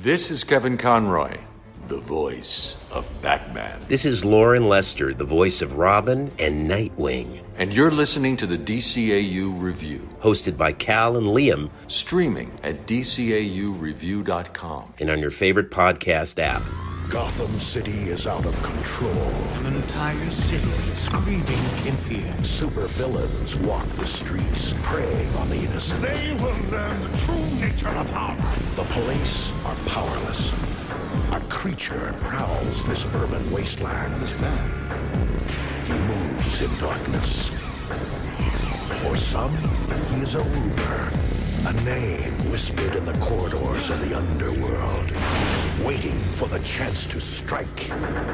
This is Kevin Conroy, the voice of Batman. This is Lauren Lester, the voice of Robin and Nightwing. And you're listening to the DCAU Review. Hosted by Cal and Liam. Streaming at DCAUreview.com. And on your favorite podcast app. Gotham City is out of control. An entire city screaming in fear. Supervillains walk the streets, preying on the innocent. They will learn the true nature of power. The police are powerless. A creature prowls this urban wasteland. Is that? He moves in darkness. For some, he is a rumor, a name whispered in the corridors of the underworld, waiting for the chance to strike.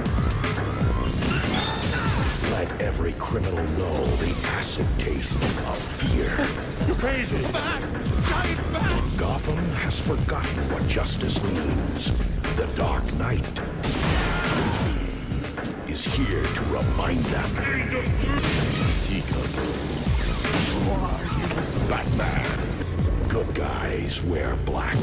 Let every criminal know the acid taste of fear. You crazy! Bat! Giant bat! Gotham has forgotten what justice means. The Dark Knight is here to remind them. Who are you? Batman. Good guys wear black.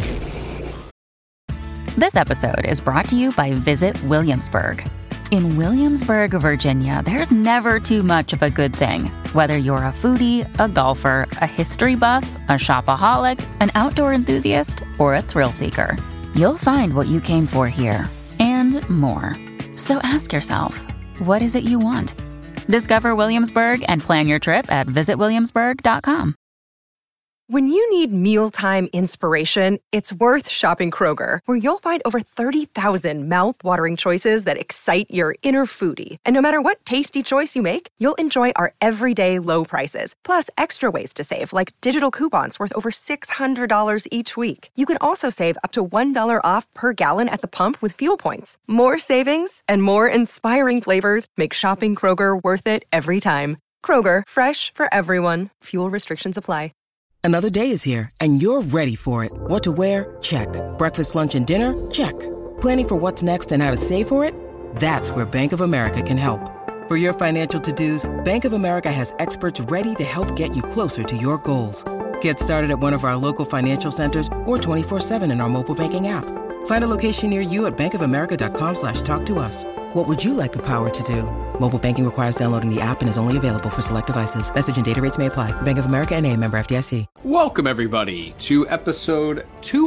This episode is brought to you by Visit Williamsburg. In Williamsburg, Virginia, there's never too much of a good thing. Whether you're a foodie, a golfer, a history buff, a shopaholic, an outdoor enthusiast, or a thrill seeker, you'll find what you came for here and more. So ask yourself, what is it you want? Discover Williamsburg and plan your trip at visitwilliamsburg.com. When you need mealtime inspiration, it's worth shopping Kroger, where you'll find over 30,000 mouth-watering choices that excite your inner foodie. And no matter what tasty choice you make, you'll enjoy our everyday low prices, plus extra ways to save, like digital coupons worth over $600 each week. You can also save up to $1 off per gallon at the pump with fuel points. More savings and more inspiring flavors make shopping Kroger worth it every time. Kroger, fresh for everyone. Fuel restrictions apply. Another day is here, and you're ready for it. What to wear? Check. Breakfast, lunch, and dinner? Check. Planning for what's next and how to save for it? That's where Bank of America can help. For your financial to-dos, Bank of America has experts ready to help get you closer to your goals. Get started at one of our local financial centers or 24/7 in our mobile banking app. Find a location near you at bankofamerica.com/talktous. What would you like the power to do? Mobile banking requires downloading the app and is only available for select devices. Message and data rates may apply. Bank of America N.A., member FDIC. Welcome, everybody, to episode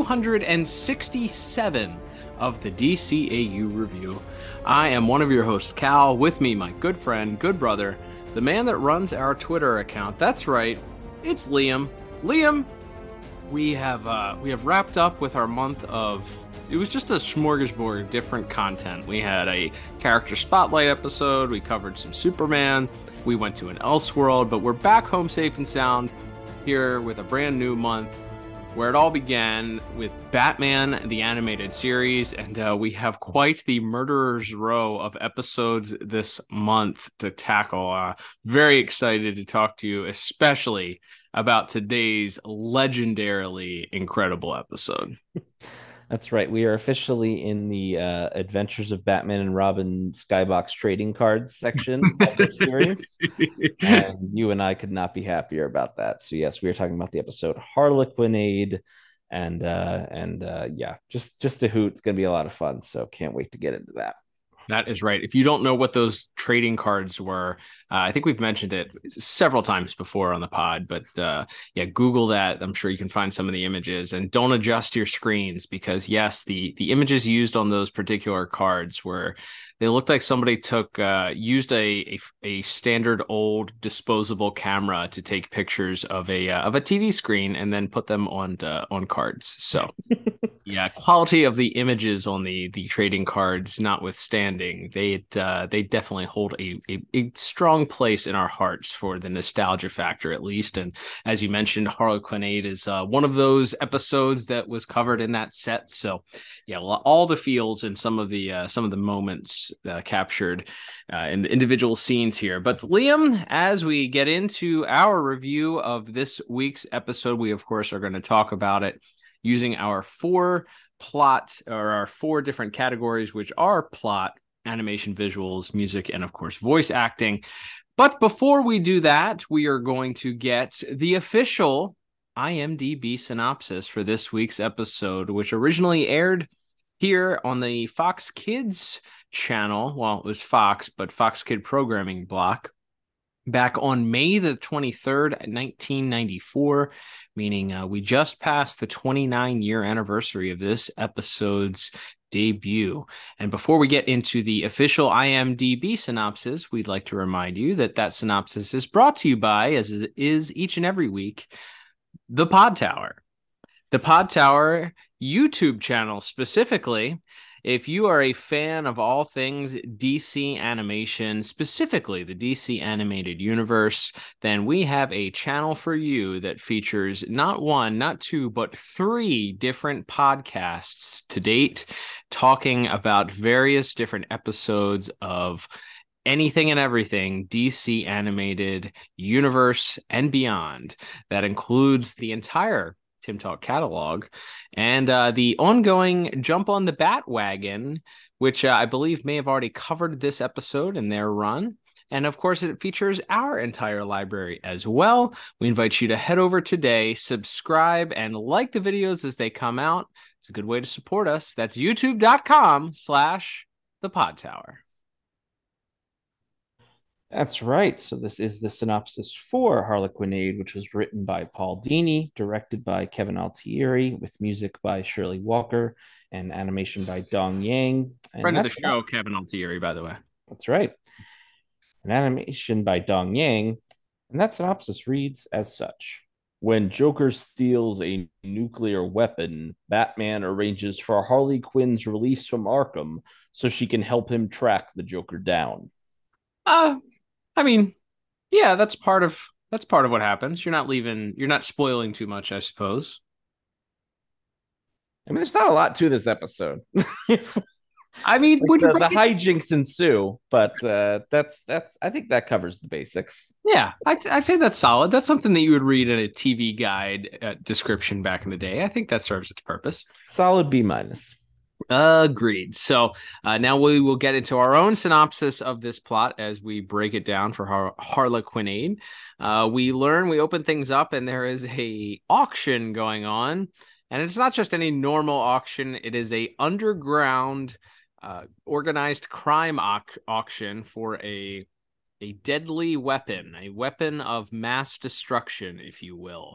267 of the DCAU Review. I am one of your hosts, Cal. With me, my good friend, good brother, the man that runs our Twitter account. That's right, it's Liam. Liam, we have wrapped up with our month of... It was just a smorgasbord of different content. We had a character spotlight episode. We covered some Superman. We went to an Elseworld, but we're back home safe and sound here with a brand new month where it all began with Batman, the animated series. And we have quite the murderer's row of episodes this month to tackle. Very excited to talk to you, especially about today's legendarily incredible episode. That's right. We are officially in the Adventures of Batman and Robin Skybox trading cards section of the series. And you and I could not be happier about that. So yes, we are talking about the episode Harlequinade, and yeah, just a hoot. It's going to be a lot of fun. So can't wait to get into that. That is right. If you don't know what those trading cards were, I think we've mentioned it several times before on the pod, but yeah, Google that. I'm sure you can find some of the images, and don't adjust your screens because yes, the images used on those particular cards they looked like somebody used a standard old disposable camera to take pictures of a TV screen and then put them on cards. So yeah, quality of the images on the trading cards notwithstanding, they definitely hold a strong place in our hearts for the nostalgia factor, at least. And as you mentioned, Harlequinade is one of those episodes that was covered in that set. So yeah, all the feels and some of the moments captured in the individual scenes here. But Liam, as we get into our review of this week's episode, we of course are going to talk about it using our four different categories, which are plot, animation, visuals, music, and of course voice acting. But before we do that, we are going to get the official IMDb synopsis for this week's episode, which originally aired here on the Fox Kids channel. Well, it was Fox, but Fox Kid programming block. Back on May the 23rd, 1994, meaning we just passed the 29-year anniversary of this episode's debut. And before we get into the official IMDb synopsis, we'd like to remind you that synopsis is brought to you by, as it is each and every week, The Pod Tower. The Pod Tower YouTube channel specifically. If you are a fan of all things DC animation, specifically the DC animated universe, then we have a channel for you that features not one, not two, but 3 different podcasts to date, talking about various different episodes of anything and everything DC animated universe and beyond. That includes the entire Tim Talk catalog, and the ongoing Jump on the Batwagon, which I believe may have already covered this episode in their run. And of course, it features our entire library as well. We invite you to head over today, subscribe, and like the videos as they come out. It's a good way to support us. That's youtube.com/thepodtower. That's right. So this is the synopsis for Harlequinade, which was written by Paul Dini, directed by Kevin Altieri, with music by Shirley Walker and animation by Dong Yang. Friend of the show, Kevin Altieri, by the way. That's right. An animation by Dong Yang. And that synopsis reads as such. When Joker steals a nuclear weapon, Batman arranges for Harley Quinn's release from Arkham so she can help him track the Joker down. I mean, yeah, that's part of what happens. You're not spoiling too much, I suppose. I mean, there's not a lot to this episode. I mean, like the hijinks ensue, but that's I think that covers the basics. Yeah, I'd say that's solid. That's something that you would read in a TV guide description back in the day. I think that serves its purpose. Solid B-. Agreed. So now we will get into our own synopsis of this plot as we break it down for Harlequinade. We open things up, and there is a auction going on, and it's not just any normal auction. It is a underground organized crime auction for a deadly weapon, a weapon of mass destruction, if you will.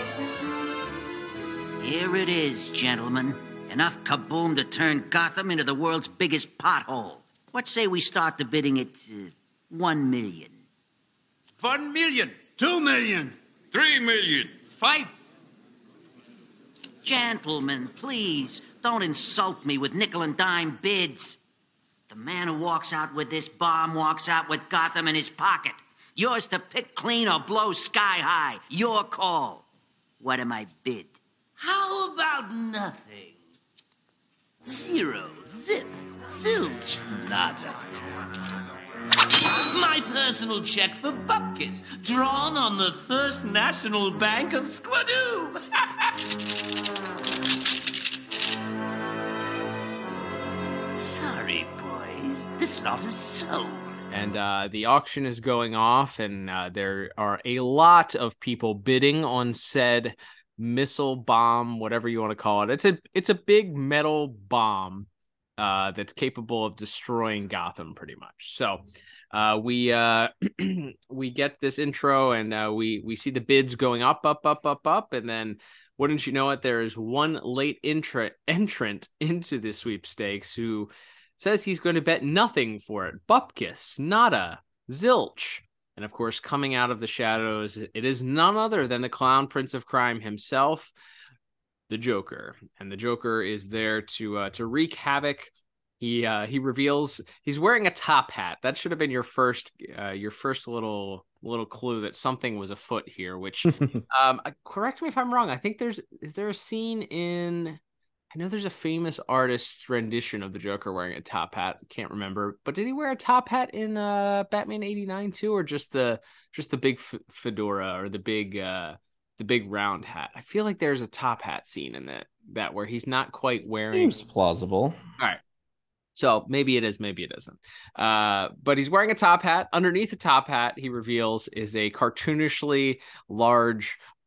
Here it is, gentlemen. Enough kaboom to turn Gotham into the world's biggest pothole. What say we start the bidding at 1 million? 1 million. 2 million. 3 million. 5. Gentlemen, please, don't insult me with nickel and dime bids. The man who walks out with this bomb walks out with Gotham in his pocket. Yours to pick clean or blow sky high. Your call. What am I bid? How about nothing? 0, zip, zilch, nada. My personal check for Bupkis, drawn on the First National Bank of Squadoob. Sorry, boys. This lot is sold. And the auction is going off, and there are a lot of people bidding on said missile bomb, whatever you want to call it. It's a big metal bomb that's capable of destroying Gotham pretty much. So we get this intro, and we see the bids going up, and then wouldn't you know it, there is one late entrant into the sweepstakes who says he's going to bet nothing for it. Bupkis, nada, zilch. And of course, coming out of the shadows, it is none other than the clown prince of crime himself, the Joker. And the Joker is there to wreak havoc. He reveals he's wearing a top hat. That should have been your first little clue that something was afoot here. Which, correct me if I'm wrong. I think is there a scene in? I know there's a famous artist's rendition of the Joker wearing a top hat. Can't remember, but did he wear a top hat in Batman '89 too, or just the big fedora or the big round hat? I feel like there's a top hat scene in that where he's not quite wearing. Seems plausible. All right. So maybe it is, maybe it isn't. But he's wearing a top hat. Underneath the top hat, he reveals, is a cartoonishly large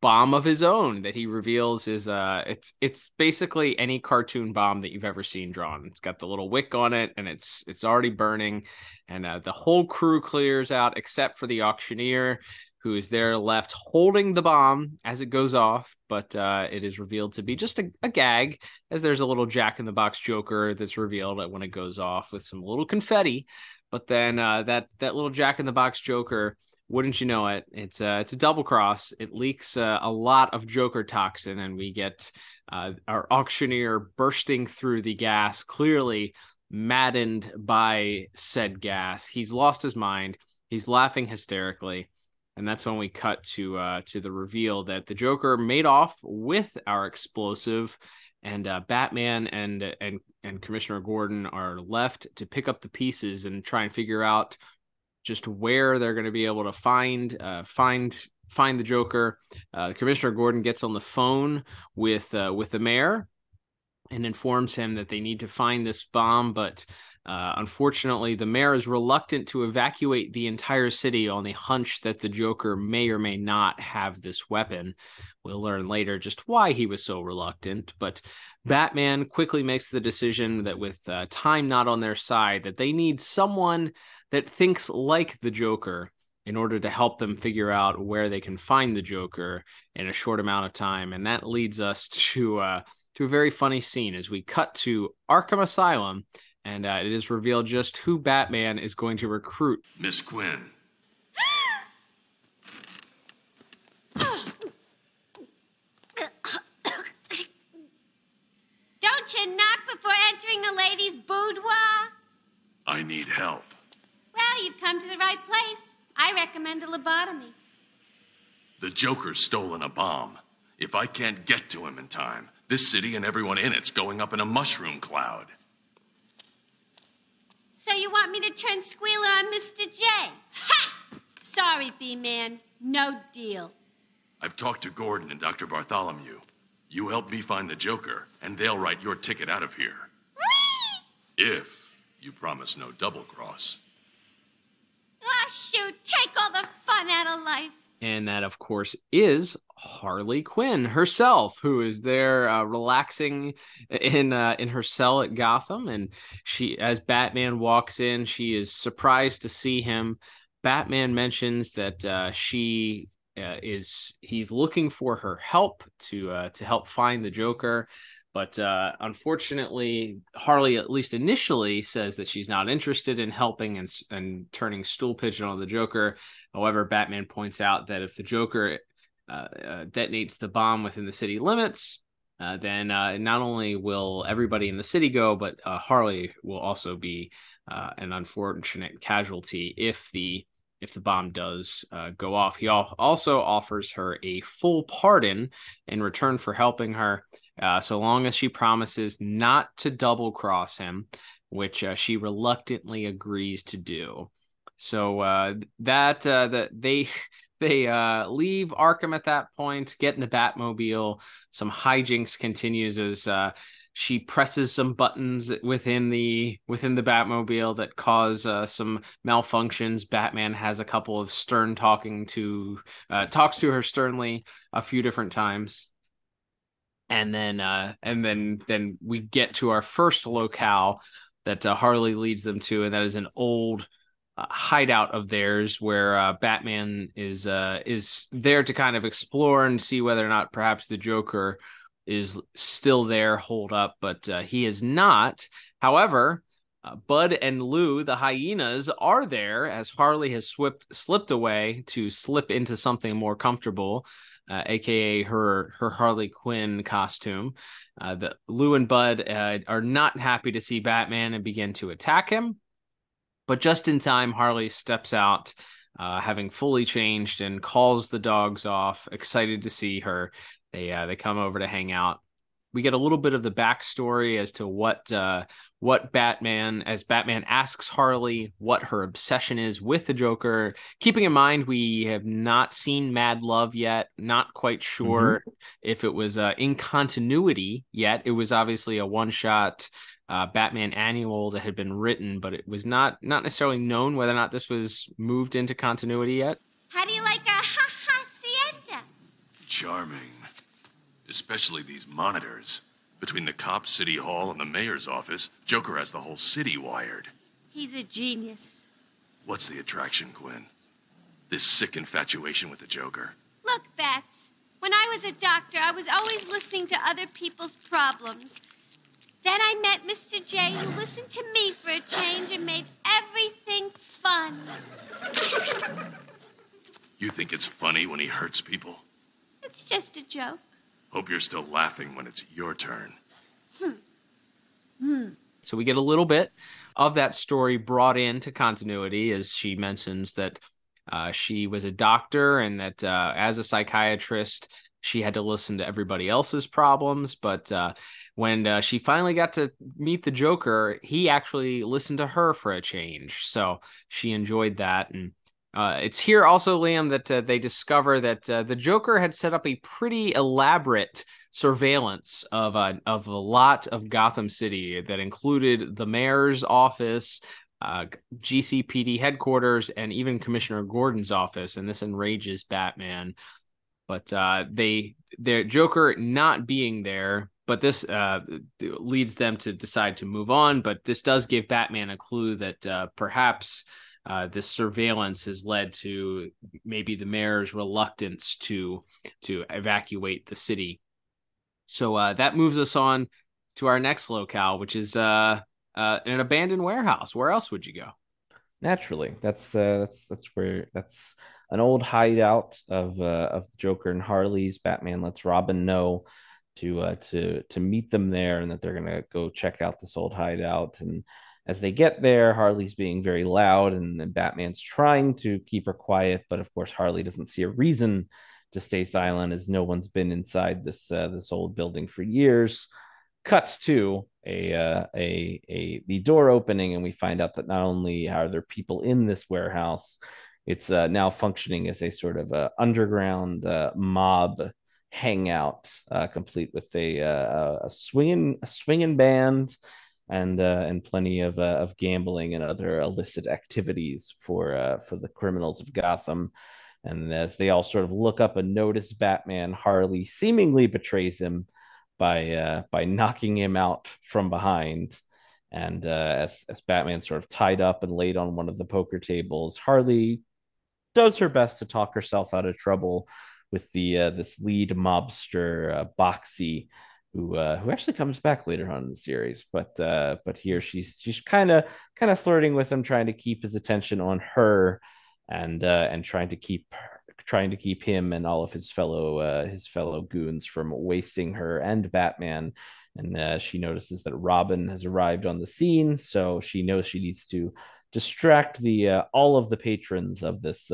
bomb of his own that he reveals is it's basically any cartoon bomb that you've ever seen drawn. It's got the little wick on it, and it's already burning, and the whole crew clears out except for the auctioneer, who is there left holding the bomb as it goes off. But it is revealed to be just a gag, as there's a little Jack-in-the-Box Joker that's revealed when it goes off with some little confetti. But then that little Jack-in-the-Box Joker, wouldn't you know it, it's a double cross. It leaks a lot of Joker toxin, and we get our auctioneer bursting through the gas, clearly maddened by said gas. He's lost his mind. He's laughing hysterically. And that's when we cut to the reveal that the Joker made off with our explosive, and Batman and Commissioner Gordon are left to pick up the pieces and try and figure out just where they're going to be able to find the Joker. Commissioner Gordon gets on the phone with the mayor and informs him that they need to find this bomb, but unfortunately, the mayor is reluctant to evacuate the entire city on the hunch that the Joker may or may not have this weapon. We'll learn later just why he was so reluctant, but Batman quickly makes the decision that with time not on their side, that they need someone that thinks like the Joker in order to help them figure out where they can find the Joker in a short amount of time. And that leads us to a very funny scene as we cut to Arkham Asylum, and it is revealed just who Batman is going to recruit. Miss Quinn. Don't you knock before entering a lady's boudoir? I need help. Well, you've come to the right place. I recommend a lobotomy. The Joker's stolen a bomb. If I can't get to him in time, this city and everyone in it's going up in a mushroom cloud. So you want me to turn squealer on Mr. J? Ha! Sorry, B-Man. No deal. I've talked to Gordon and Dr. Bartholomew. You help me find the Joker, and they'll write your ticket out of here. Whee! If you promise no double cross. Oh, shoot. Take all the fun out of life. And that, of course, is Harley Quinn herself, who is there relaxing in her cell at Gotham. And she, as Batman walks in, she is surprised to see him. Batman mentions that he's looking for her help to help find the Joker. But unfortunately, Harley, at least initially, says that she's not interested in helping and turning stool pigeon on the Joker. However, Batman points out that if the Joker detonates the bomb within the city limits, then not only will everybody in the city go, but Harley will also be an unfortunate casualty if the bomb does go off. He also offers her a full pardon in return for helping her, so long as she promises not to double cross him, which she reluctantly agrees to do. So they leave Arkham at that point, get in the Batmobile. Some hijinks continues as she presses some buttons within the Batmobile that cause some malfunctions. Batman has a couple of talks to her sternly a few different times. And then we get to our first locale that Harley leads them to, and that is an old hideout of theirs where Batman is there to kind of explore and see whether or not perhaps the Joker is still there, holed up, but he is not. However, Bud and Lou, the hyenas, are there as Harley has slipped away to slip into something more comfortable, aka her Harley Quinn costume. Lou and Bud are not happy to see Batman and begin to attack him. But just in time, Harley steps out, having fully changed, and calls the dogs off, excited to see her. They come over to hang out. We get a little bit of the backstory as to what Batman asks Harley what her obsession is with the Joker. Keeping in mind, we have not seen Mad Love yet. Not quite sure if it was in continuity yet. It was obviously a one-shot Batman annual that had been written, but it was not necessarily known whether or not this was moved into continuity yet. How do you like a ha-ha sienta? charming. Especially these monitors. Between the cops, City Hall, and the mayor's office, Joker has the whole city wired. He's a genius. What's the attraction, Gwen? This sick infatuation with the Joker. Look, Bats. When I was a doctor, I was always listening to other people's problems. Then I met Mr. J, who listened to me for a change and made everything fun. You think it's funny when he hurts people? It's just a joke. Hope you're still laughing when it's your turn. So we get a little bit of that story brought into continuity as she mentions that she was a doctor and that as a psychiatrist, she had to listen to everybody else's problems. But when she finally got to meet the Joker, he actually listened to her for a change. So she enjoyed that. And it's here also, Liam, that they discover that the Joker had set up a pretty elaborate surveillance of a lot of Gotham City that included the mayor's office, GCPD headquarters, and even Commissioner Gordon's office. And this enrages Batman. But their Joker not being there, but this leads them to decide to move on. But this does give Batman a clue that perhaps this surveillance has led to maybe the mayor's reluctance to evacuate the city. So that moves us on to our next locale, which is an abandoned warehouse. Where else would you go? Naturally, that's an old hideout of the Joker and Harley's. Batman lets Robin know to meet them there and that they're gonna go check out this old hideout. And as they get there, Harley's being very loud, and Batman's trying to keep her quiet. But of course, Harley doesn't see a reason to stay silent, as no one's been inside this old building for years. Cuts to the door opening, and we find out that not only are there people in this warehouse, it's now functioning as a sort of underground mob hangout, complete with a swinging band and plenty of gambling and other illicit activities for the criminals of Gotham. And as they all sort of look up and notice Batman, Harley seemingly betrays him by knocking him out from behind. And as Batman's sort of tied up and laid on one of the poker tables, Harley does her best to talk herself out of trouble with this lead mobster, Boxy, who actually comes back later on in the series. But here she's kind of flirting with him, trying to keep his attention on her, and trying to keep him and all of his fellow goons from wasting her and Batman. And she notices that Robin has arrived on the scene, so she knows she needs to distract all of the patrons of this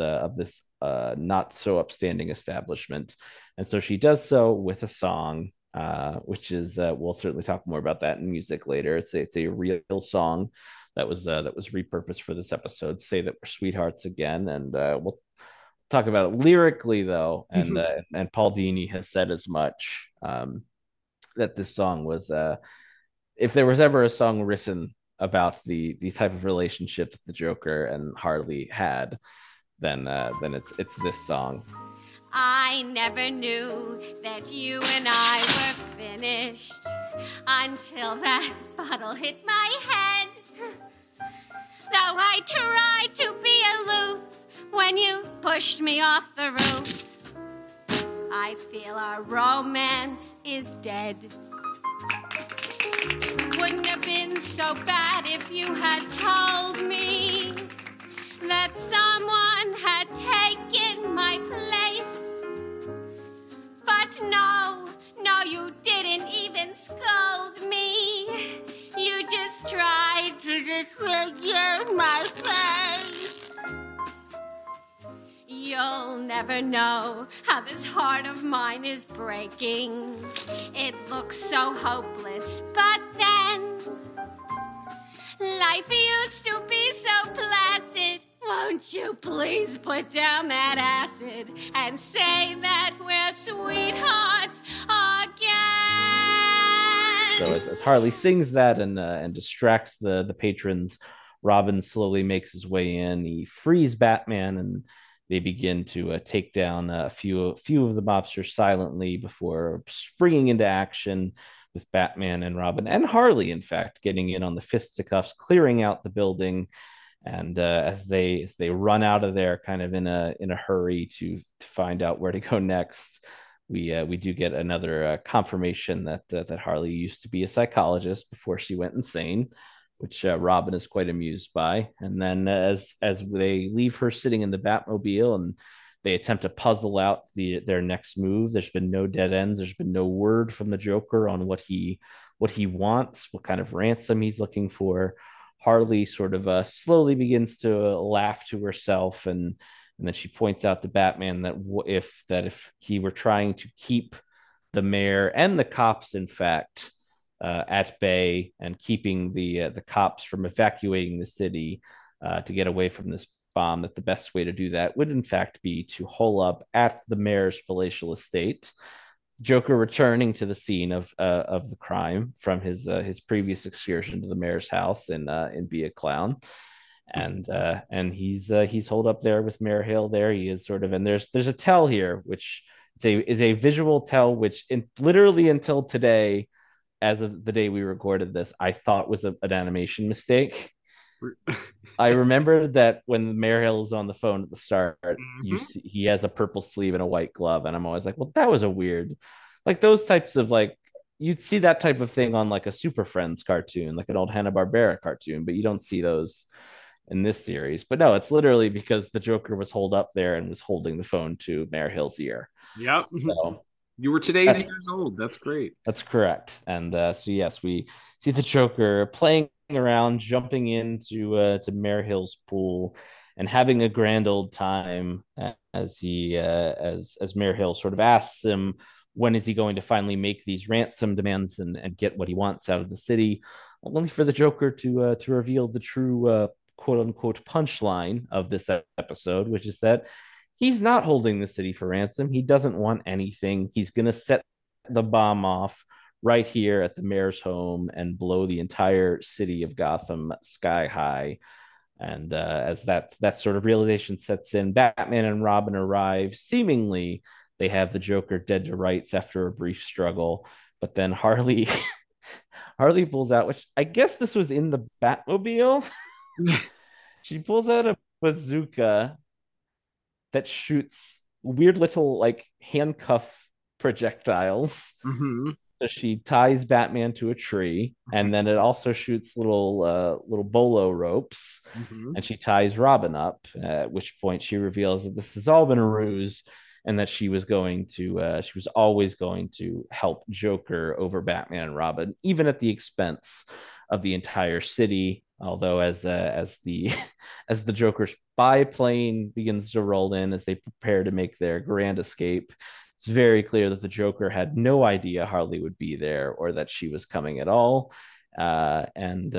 not so upstanding establishment. And so she does so with a song, which is we'll certainly talk more about that in music later. It's a real song that was repurposed for this episode. Say that we're sweethearts again, and we'll talk about it lyrically though. And Paul Dini has said as much, that this song was if there was ever a song written about the type of relationship that the Joker and Harley had, then it's this song. I never knew that you and I were finished until that bottle hit my head. Though I tried to be aloof when you pushed me off the roof, I feel our romance is dead. Wouldn't have been so bad if you had told me that someone had taken my place. But no, you didn't even scold me. You just tried to disfigure my face. You'll never know how this heart of mine is breaking. It looks so hopeless, but then life used to be so placid. Won't you please put down that acid and say that we're sweethearts again? So as Harley sings that and distracts the patrons, Robin slowly makes his way in. He frees Batman, and they begin to take down a few of the mobsters silently before springing into action with Batman and Robin and Harley, in fact, getting in on the fisticuffs, clearing out the building. And as they run out of there, kind of in a hurry to find out where to go next, we do get another confirmation that Harley used to be a psychologist before she went insane, which Robin is quite amused by. And then as they leave her sitting in the Batmobile and they attempt to puzzle out their next move, there's been no dead ends. There's been no word from the Joker on what he wants, what kind of ransom he's looking for. Harley sort of slowly begins to laugh to herself, and then she points out to Batman that if he were trying to keep the mayor and the cops, in fact, at bay and keeping the cops from evacuating the city to get away from this bomb, that the best way to do that would in fact be to hole up at the mayor's palatial estate. Joker returning to the scene of the crime from his previous excursion to the mayor's house in Be a Clown, and he's holed up there with Mayor Hill. There he is, sort of, and there's a tell here, which is a visual tell, which literally until today, as of the day we recorded this, I thought was an animation mistake. I remember that when Mayor Hill is on the phone at the start, you see he has a purple sleeve and a white glove, and I'm always like, well, that was a weird, like those types of, like, you'd see that type of thing on like a Super Friends cartoon, like an old Hanna-Barbera cartoon, but you don't see those in this series. But no, it's literally because the Joker was holed up there and was holding the phone to Mayor Hill's ear. Yep. So you were today's years old. That's great. That's correct. And so yes, we see the Joker playing around, jumping into to Mayor Hill's pool and having a grand old time as Mayor Hill sort of asks him, when is he going to finally make these ransom demands and get what he wants out of the city, only for the Joker to reveal the true quote unquote punchline of this episode, which is that he's not holding the city for ransom. He doesn't want anything. He's going to set the bomb off right here at the mayor's home and blow the entire city of Gotham sky high. And as that sort of realization sets in, Batman and Robin arrive. Seemingly, they have the Joker dead to rights after a brief struggle. But then Harley pulls out, which I guess this was in the Batmobile. She pulls out a bazooka that shoots weird little like handcuff projectiles. So she ties Batman to a tree, and then it also shoots little bolo ropes, and she ties Robin up, at which point she reveals that this has all been a ruse and that she was always going to help Joker over Batman and Robin, even at the expense of the entire city. Although as the Joker's biplane begins to roll in as they prepare to make their grand escape, it's very clear that the Joker had no idea Harley would be there or that she was coming at all. But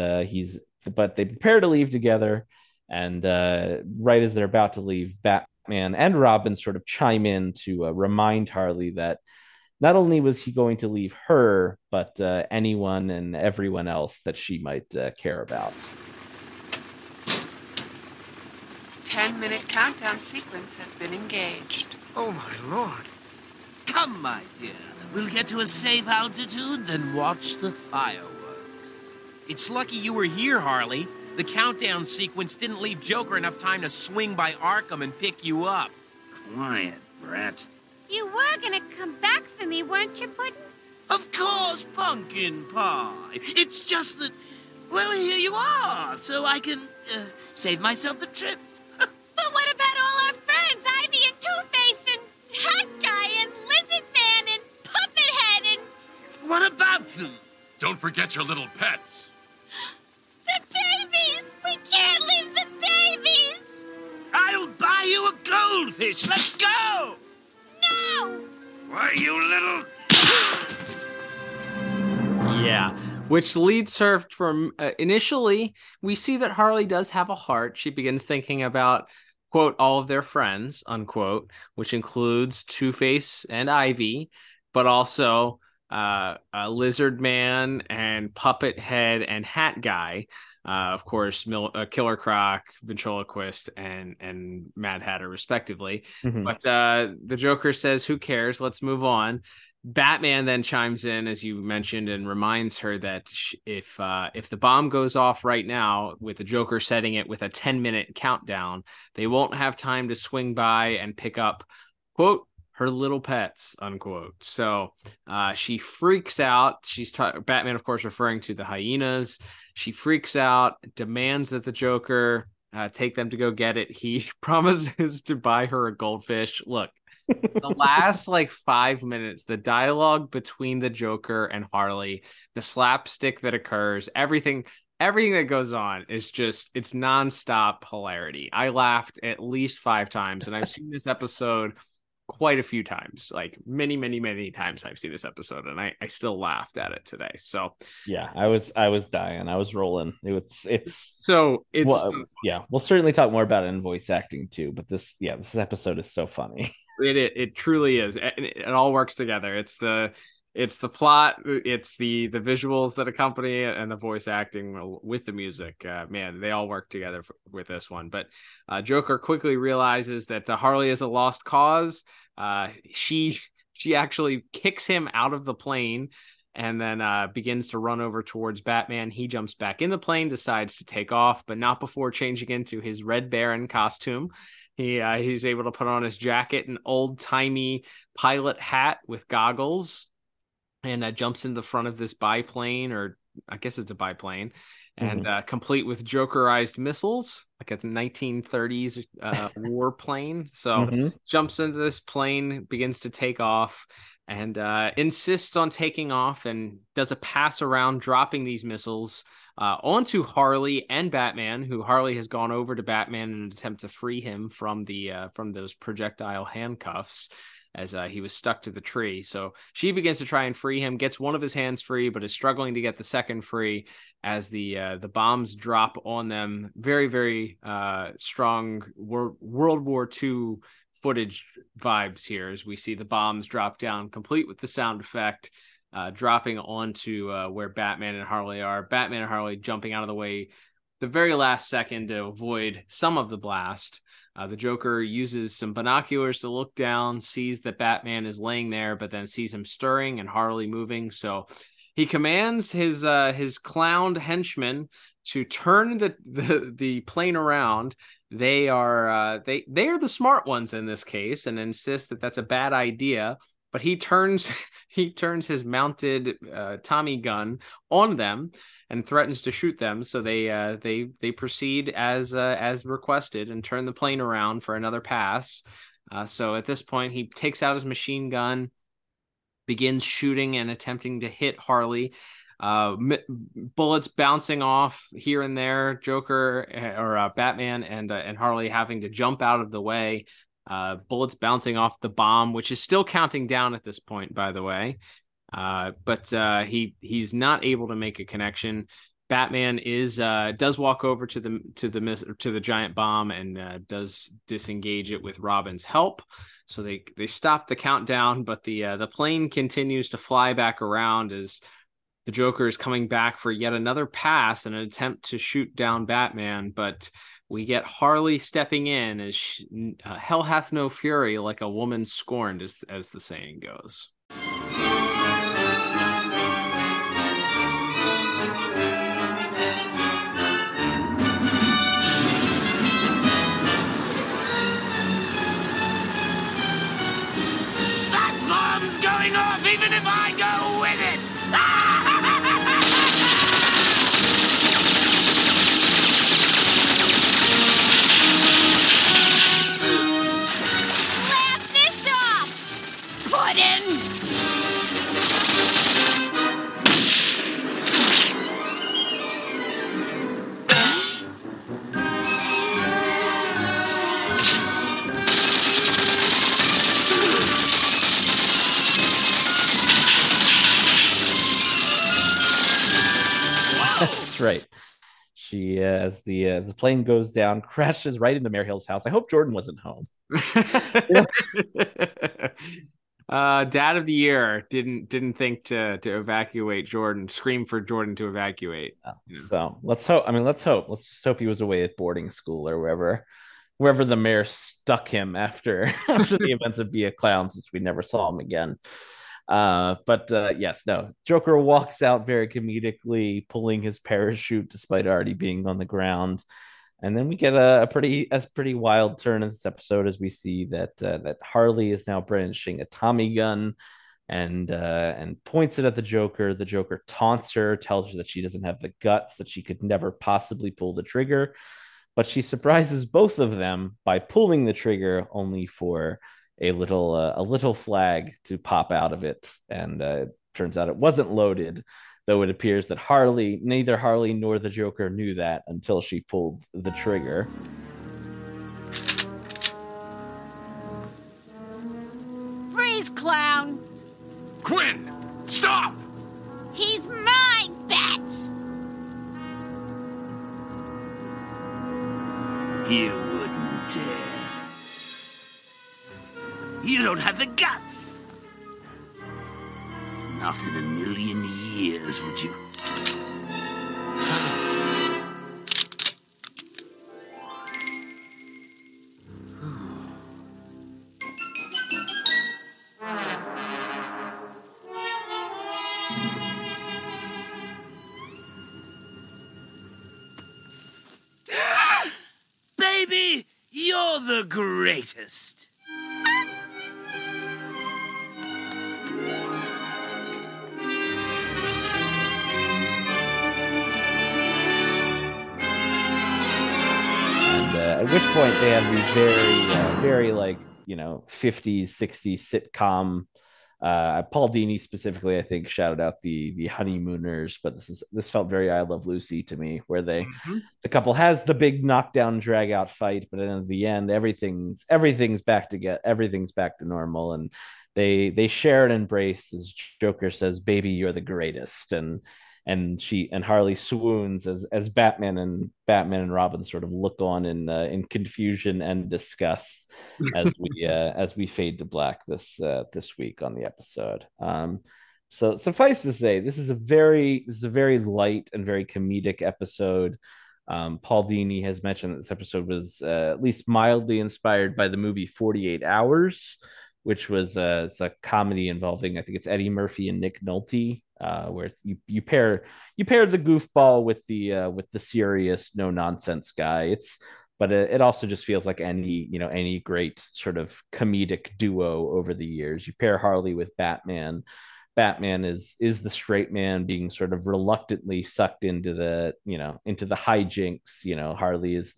they prepare to leave together. And right as they're about to leave, Batman and Robin sort of chime in to remind Harley that not only was he going to leave her, but anyone and everyone else that she might care about. 10-minute countdown sequence has been engaged. Oh, my lord. Come, my dear. We'll get to a safe altitude, then watch the fireworks. It's lucky you were here, Harley. The countdown sequence didn't leave Joker enough time to swing by Arkham and pick you up. Quiet, Brett. You were gonna come back for me, weren't you, Puddin'? Of course, Pumpkin Pie. It's just that, well, here you are, so I can save myself the trip. But what about all our friends, Ivy and Two-Face and Hat Guy and Lizard Man and Puppet Head and... What about them? Don't forget your little pets. The babies! We can't leave the babies! I'll buy you a goldfish. Let's go! No! Why, you little... Yeah, which leads her from initially, we see that Harley does have a heart. She begins thinking about, quote, all of their friends, unquote, which includes Two-Face and Ivy, but also Lizard Man and Puppet Head and Hat Guy. Of course, Killer Croc, Ventriloquist, and Mad Hatter, respectively. Mhm. But the Joker says, "Who cares? Let's move on." Batman then chimes in, as you mentioned, and reminds her that if the bomb goes off right now, with the Joker setting it with a 10-minute countdown, they won't have time to swing by and pick up, quote, her little pets, unquote. So she freaks out. Batman, of course, referring to the hyenas. She freaks out, demands that the Joker take them to go get it. He promises to buy her a goldfish. Look, the last 5 minutes, the dialogue between the Joker and Harley, the slapstick that occurs, everything that goes on is it's nonstop hilarity. I laughed at least 5 times, and I've seen this episode quite a few times, many, many, many times I've seen this episode, and I still laughed at it today. So yeah, I was dying. I was rolling. We'll certainly talk more about it in voice acting too, but this episode is so funny. It truly is. It all works together. It's the plot, it's the visuals that accompany it, and the voice acting with the music. Man, they all work together with this one. But Joker quickly realizes that Harley is a lost cause. She actually kicks him out of the plane and then begins to run over towards Batman. He jumps back in the plane, decides to take off, but not before changing into his Red Baron costume. He's able to put on his jacket, an old-timey pilot hat with goggles, and jumps in the front of this biplane, or I guess it's a biplane, and complete with Jokerized missiles, like a 1930s warplane. So jumps into this plane, begins to take off, and insists on taking off, and does a pass around, dropping these missiles onto Harley and Batman, who Harley has gone over to Batman in an attempt to free him from those projectile handcuffs, as he was stuck to the tree. So she begins to try and free him, gets one of his hands free, but is struggling to get the second free as the bombs drop on them. Very, very strong World War II footage vibes here, as we see the bombs drop down, complete with the sound effect, dropping onto where Batman and Harley are. Batman and Harley jumping out of the way the very last second to avoid some of the blast. The Joker uses some binoculars to look down, sees that Batman is laying there, but then sees him stirring and Harley moving. So he commands his clowned henchmen to turn the plane around. They are the smart ones in this case, and insist that that's a bad idea. But he turns his mounted Tommy gun on them and threatens to shoot them. So they proceed as requested and turn the plane around for another pass. So at this point, he takes out his machine gun, begins shooting and attempting to hit Harley. Bullets bouncing off here and there. Joker or Batman and Harley having to jump out of the way. Bullets bouncing off the bomb, which is still counting down at this point, by the way. But he's not able to make a connection. Batman does walk over to the giant bomb and does disengage it with Robin's help. So they stop the countdown, but the plane continues to fly back around as the Joker is coming back for yet another pass in an attempt to shoot down Batman. But we get Harley stepping in as hell hath no fury like a woman scorned, as the saying goes. That bomb's going off even if I go with it! Laugh this off! Puddin'! That's right. She, as the plane goes down, crashes right into Mayor Hill's house. I hope Jordan wasn't home. Dad of the year didn't think to evacuate Jordan, scream for Jordan to evacuate. So let's hope. I mean, let's hope. Let's just hope he was away at boarding school or wherever the mayor stuck him after the events of Be a Clown, since we never saw him again. But yes, no. Joker walks out very comedically, pulling his parachute despite already being on the ground. And then we get a pretty wild turn in this episode as we see that Harley is now brandishing a Tommy gun and points it at the Joker. The Joker taunts her, tells her that she doesn't have the guts, that she could never possibly pull the trigger. But she surprises both of them by pulling the trigger, only for a little flag to pop out of it. And turns out it wasn't loaded, though it appears that neither Harley nor the Joker knew that until she pulled the trigger. Freeze, clown! Quinn, stop! He's mine, Bats! You wouldn't dare. You don't have the guts. Not in a million years would you. Baby, you're the greatest. At which point they have the very like 50s 60s sitcom. Paul Dini specifically, I think, shouted out the honeymooners, but this felt very I Love Lucy to me, where the couple has the big knockdown drag out fight, but then at the end everything's back to everything's back to normal, and they share an embrace as Joker says, "Baby, you're the greatest," and Harley swoons as Batman and Robin sort of look on in confusion and disgust as we fade to black this week on the episode. So suffice to say, this is a very light and very comedic episode. Paul Dini has mentioned that this episode was at least mildly inspired by the movie 48 Hours, which was it's a comedy involving, I think it's Eddie Murphy and Nick Nolte, where you pair the goofball with the serious no nonsense guy. But it also just feels like any great sort of comedic duo over the years. You pair Harley with Batman. Batman is the straight man being sort of reluctantly sucked into the hijinks. Harley is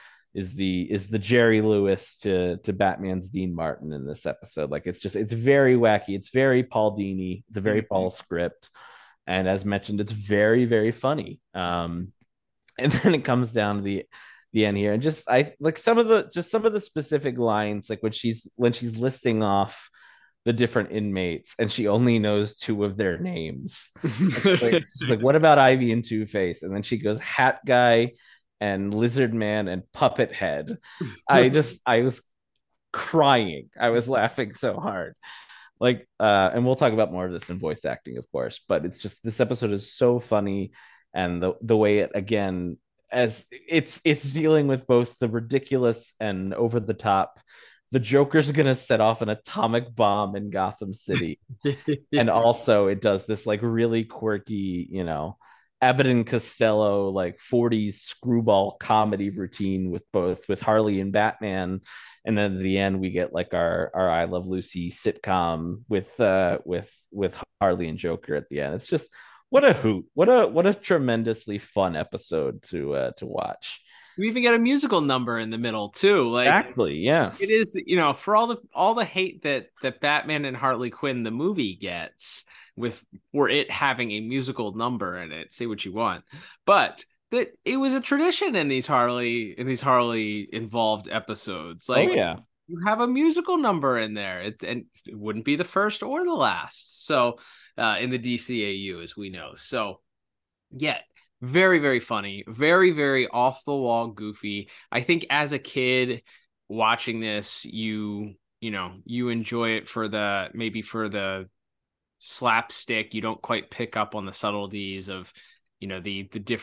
the Jerry Lewis to Batman's Dean Martin in this episode. Like it's very wacky. It's very Paul Dini. It's a very Paul script. And as mentioned, it's very, very funny. And then it comes down to the end here. And I like some of the specific lines, like when she's listing off the different inmates and she only knows two of their names. It's like, what about Ivy and Two-Face? And then she goes, Hat Guy and Lizard Man and Puppet Head. I was crying. I was laughing so hard. And we'll talk about more of this in voice acting, of course, but it's just, this episode is so funny. And the way it, again, as it's dealing with both the ridiculous and over the top. The Joker's going to set off an atomic bomb in Gotham City. And also it does this like really quirky, Abbott and Costello, like 40s screwball comedy routine with Harley and Batman. And then at the end we get like our I Love Lucy sitcom with Harley and Joker at the end. It's just, what a hoot. What a tremendously fun episode to watch. We even get a musical number in the middle too. Like, exactly, yes. It is, for all the hate that Batman and Harley Quinn the movie gets for it having a musical number in it. Say what you want, but that it was a tradition in these Harley involved episodes. Like, oh yeah, you have a musical number in there, and it wouldn't be the first or the last. So in the DCAU, as we know. So yeah. Very, very funny, very, very off the wall, goofy. I think as a kid watching this, you you enjoy it for the slapstick. You don't quite pick up on the subtleties of the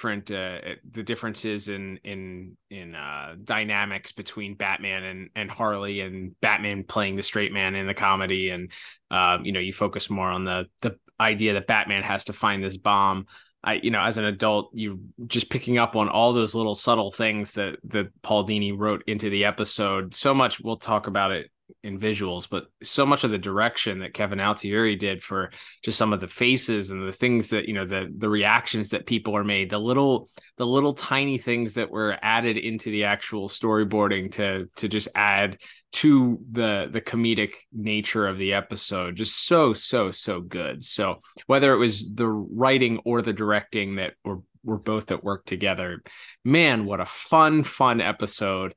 differences in dynamics between Batman and Harley, and Batman playing the straight man in the comedy, and you focus more on the idea that Batman has to find this bomb. As an adult, you just picking up on all those little subtle things that Paul Dini wrote into the episode. So much, we'll talk about it in visuals, but so much of the direction that Kevin Altieri did for just some of the faces and the things that the reactions that people are made, the little tiny things that were added into the actual storyboarding to just add to the comedic nature of the episode, just so good. So whether it was the writing or the directing that were both at work together, man, what a fun episode.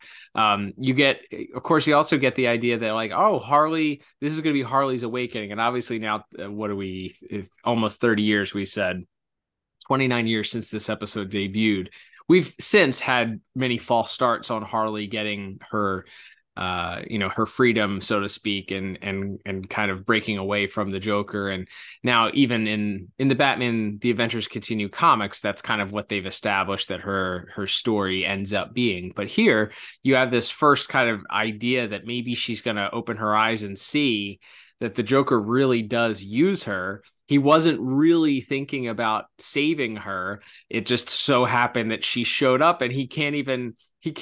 You also get the idea that like, oh, Harley, this is going to be Harley's awakening. And obviously now, what are we, almost 30 years, we said 29 years since this episode debuted. We've since had many false starts on Harley getting her her freedom, so to speak, and kind of breaking away from the Joker. And now even in the Batman The Adventures Continue comics, that's kind of what they've established that her story ends up being. But here you have this first kind of idea that maybe she's going to open her eyes and see that the Joker really does use her. He wasn't really thinking about saving her. It just so happened that she showed up, and he can't even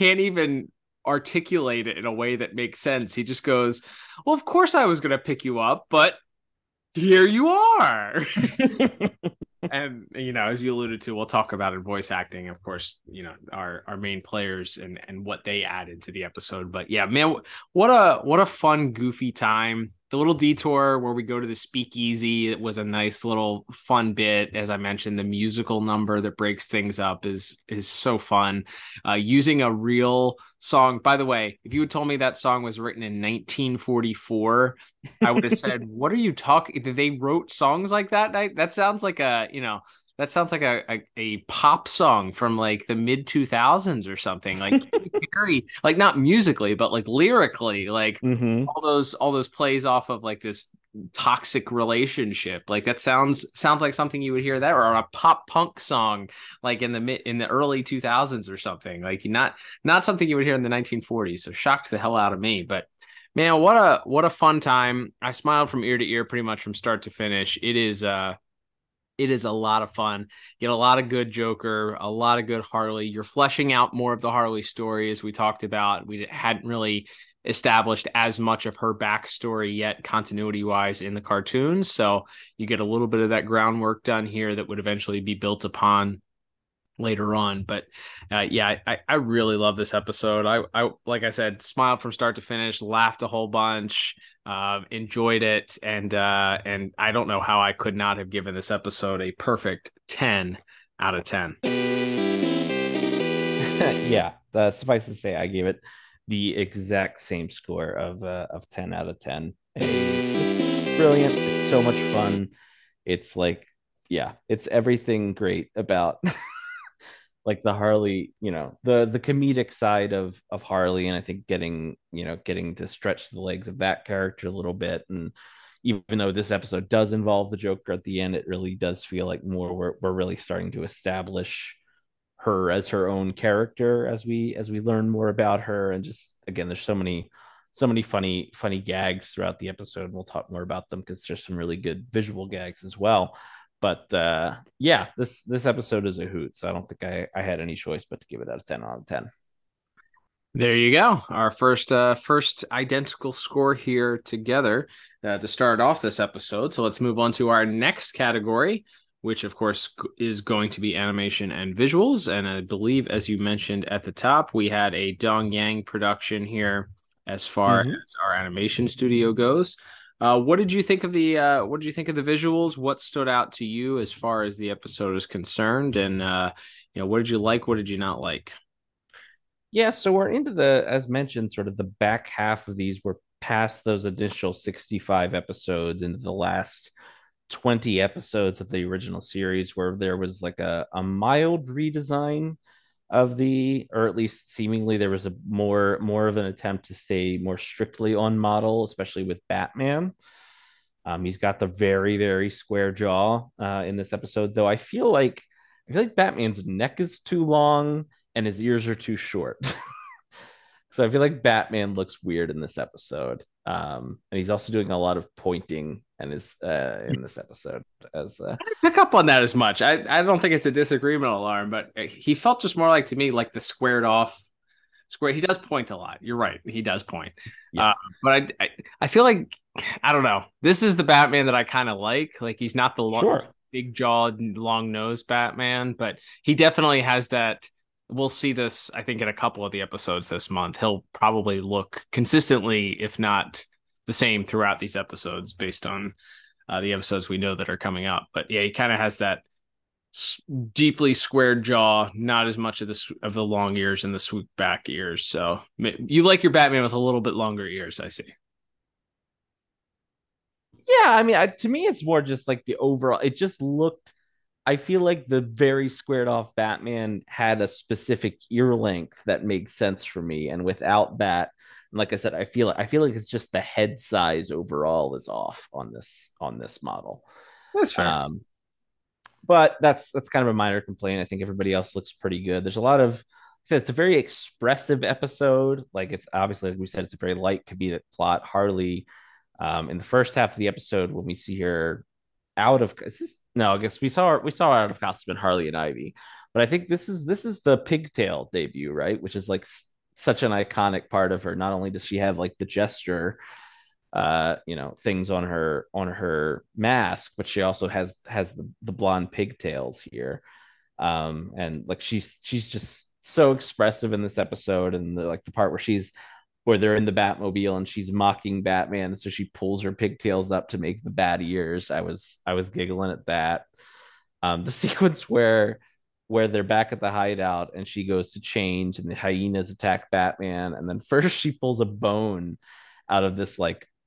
articulate it in a way that makes sense. He just goes, well, of course I was going to pick you up, but here you are. And, as you alluded to, we'll talk about in voice acting, of course, our main players and what they added to the episode. But yeah, man, what a fun, goofy time. The little detour where we go to the speakeasy, it was a nice little fun bit. As I mentioned, the musical number that breaks things up is so fun. Using a real song. By the way, if you had told me that song was written in 1944, I would have said, what are you talking? They wrote songs like that? That sounds like a pop song from like the mid 2000s or something, like very, like not musically, but like lyrically, like all those plays off of like this toxic relationship. Like that sounds like something you would hear that, or a pop punk song like in the early 2000s or something, like not something you would hear in the 1940s. So shocked the hell out of me. But man, what a fun time. I smiled from ear to ear pretty much from start to finish. It is a lot of fun. Get a lot of good Joker, a lot of good Harley. You're fleshing out more of the Harley story, as we talked about. We hadn't really established as much of her backstory yet, continuity wise, in the cartoons. So you get a little bit of that groundwork done here that would eventually be built upon later on. But I really love this episode. I like I said, smiled from start to finish, laughed a whole bunch, enjoyed it, and I don't know how I could not have given this episode a perfect 10 out of 10. Yeah, suffice to say, I gave it the exact same score of 10 out of 10. It's brilliant. It's so much fun. It's like, yeah, it's everything great about like the Harley, the comedic side of Harley. And I think getting to stretch the legs of that character a little bit. And even though this episode does involve the Joker at the end, it really does feel like we're really starting to establish her as her own character as we learn more about her. And just, again, there's so many funny gags throughout the episode, and we'll talk more about them because there's some really good visual gags as well. But yeah, this episode is a hoot, so I don't think I had any choice but to give it a 10 out of 10. There you go. Our first identical score here together to start off this episode. So let's move on to our next category, which of course is going to be animation and visuals. And I believe, as you mentioned at the top, we had a Dong Yang production here as far as our animation studio goes. What did you think of the visuals? What stood out to you as far as the episode is concerned? And what did you like? What did you not like? Yeah, so we're into as mentioned, sort of the back half of these. We're past those initial 65 episodes into the last 20 episodes of the original series, where there was like a mild redesign or at least seemingly there was a more of an attempt to stay more strictly on model, especially with Batman. He's got the very, very square jaw in this episode, though. I feel like Batman's neck is too long and his ears are too short. So I feel like Batman looks weird in this episode. And he's also doing a lot of pointing and is in this episode as I didn't pick up on that as much. I don't think it's a disagreement alarm, but he felt just more like to me like the squared off square. He does point a lot. You're right. He does point. Yeah. But I feel like, I don't know. This is the Batman that I kind of like. Like he's not the big jawed, long nosed Batman, but he definitely has that. We'll see this, I think, in a couple of the episodes this month. He'll probably look consistently, if not the same, throughout these episodes based on the episodes we know that are coming up. But yeah, he kind of has that deeply squared jaw, not as much of the long ears and the swoop back ears. So you like your Batman with a little bit longer ears, I see. Yeah, I mean, to me, it's more just like the overall. It just looked. I feel like the very squared off Batman had a specific ear length that made sense for me, and without that, like I said, I feel like it's just the head size overall is off on this model. That's fair. But that's kind of a minor complaint. I think everybody else looks pretty good. There's a lot of. It's a very expressive episode. Like it's obviously, like we said, it's a very light comedic plot. Harley, in the first half of the episode, when we see her out of I guess we saw her out of costume in Harley and Ivy, but I think this is the pigtail debut, right? Which is like such an iconic part of her. Not only does she have like the gesture, things on her mask, but she also has the blonde pigtails here, and like she's just so expressive in this episode, and the part where they're in the Batmobile and she's mocking Batman. So she pulls her pigtails up to make the bat ears. I was giggling at that. The sequence where they're back at the hideout and she goes to change and the hyenas attack Batman. And then first she pulls a bone out of this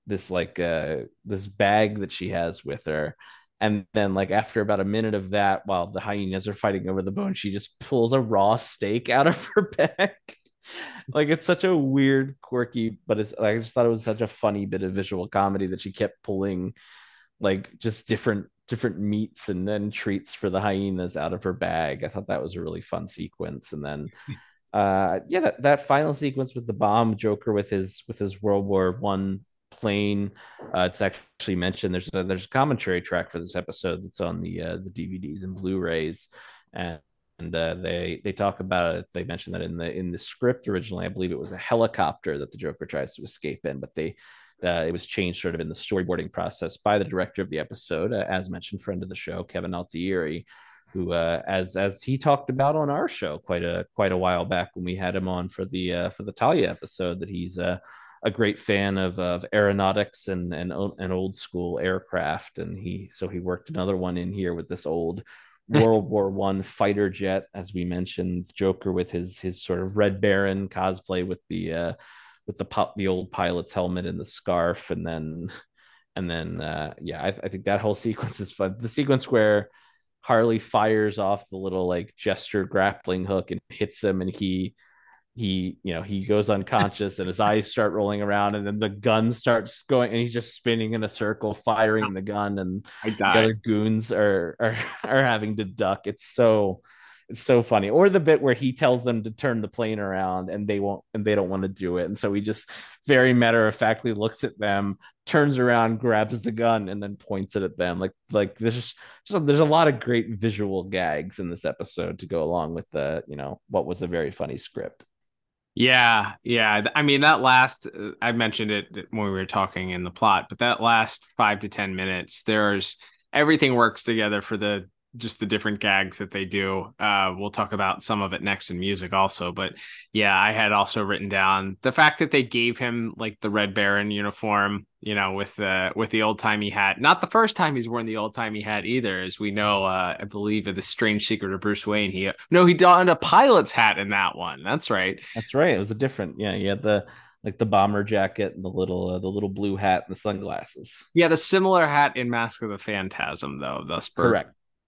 bag that she has with her. And then like after about a minute of that, while the hyenas are fighting over the bone, she just pulls a raw steak out of her bag. Like it's such a weird, quirky, but I just thought it was such a funny bit of visual comedy that she kept pulling like just different meats and then treats for the hyenas out of her bag. I thought that was a really fun sequence. And then that final sequence with the bomb, Joker with his World War One plane, it's actually mentioned there's a commentary track for this episode that's on the DVDs and Blu-rays, and they talk about it. They mentioned that in the script originally, I believe it was a helicopter that the Joker tries to escape in, but it was changed sort of in the storyboarding process by the director of the episode, as mentioned, friend of the show, Kevin Altieri, who as he talked about on our show quite a while back when we had him on for the Talia episode, that he's a great fan of aeronautics and old school aircraft, and he worked another one in here with this old World War One fighter jet, as we mentioned. Joker with his sort of Red Baron cosplay with the old pilot's helmet and the scarf, and then I think that whole sequence is fun. The sequence where Harley fires off the little like gesture grappling hook and hits him, and he goes unconscious and his eyes start rolling around, and then the gun starts going and he's just spinning in a circle firing the gun, and the other goons are having to duck. It's so funny. Or the bit where he tells them to turn the plane around and they don't want to do it, and so he just very matter-of-factly looks at them, turns around, grabs the gun, and then points it at them. Like there's a lot of great visual gags in this episode to go along with what was a very funny script. Yeah. I mean, that last, I mentioned it when we were talking in the plot, but that last 5 to 10 minutes, everything works together for the different gags that they do. We'll talk about some of it next in music also, but yeah, I had also written down the fact that they gave him like the Red Baron uniform, with the old timey hat. Not the first time he's worn the old timey hat either, as we know. I believe in The Strange Secret of Bruce Wayne, he donned a pilot's hat in that one. That's right. It was a different. Yeah, he had the bomber jacket and the little blue hat and the sunglasses. He had a similar hat in Mask of the Phantasm, though. Thus, correct.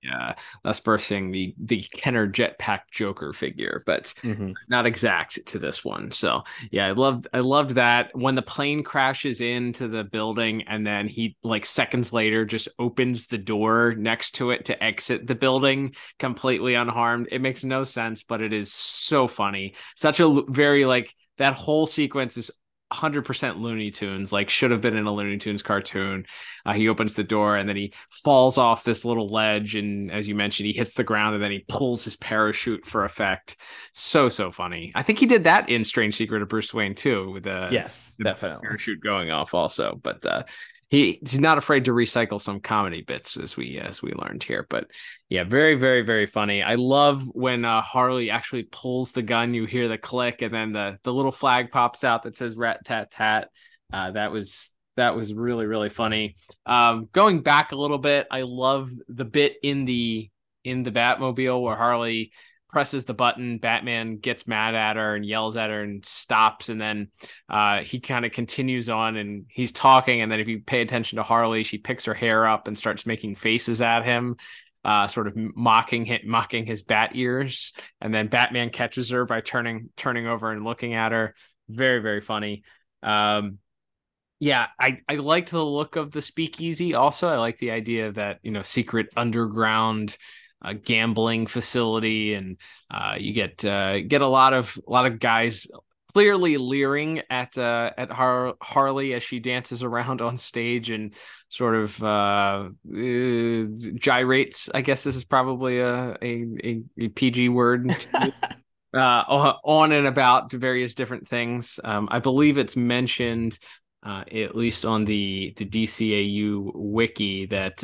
thus birthing the Kenner Jetpack Joker figure, but not exact to this one. So yeah, I loved that when the plane crashes into the building and then he like seconds later just opens the door next to it to exit the building completely unharmed. It makes no sense, but it is so funny. Such a very like that whole sequence is 100% Looney Tunes, like should have been in a Looney Tunes cartoon. He opens the door and then he falls off this little ledge, and as you mentioned, he hits the ground and then he pulls his parachute for effect. So funny. I think he did that in Strange Secret of Bruce Wayne too, with the definitely parachute going off also. But he's not afraid to recycle some comedy bits as we learned here. But yeah, very, very, very funny. I love when Harley actually pulls the gun, you hear the click, and then the little flag pops out that says rat tat tat. That was really, really funny. Going back a little bit, I love the bit in the Batmobile where Harley presses the button, Batman gets mad at her and yells at her and stops, and then he kind of continues on and he's talking, and then if you pay attention to Harley, she picks her hair up and starts making faces at him, sort of mocking his bat ears, and then Batman catches her by turning over and looking at her. Very, very funny. Yeah, I liked the look of the speakeasy also. I like the idea that, secret underground gambling facility, and you get a lot of says clearly leering at Harley as she dances around on stage and sort of gyrates. I guess this is probably a PG word. On and about various different things. I believe it's mentioned at least on the DCAU wiki that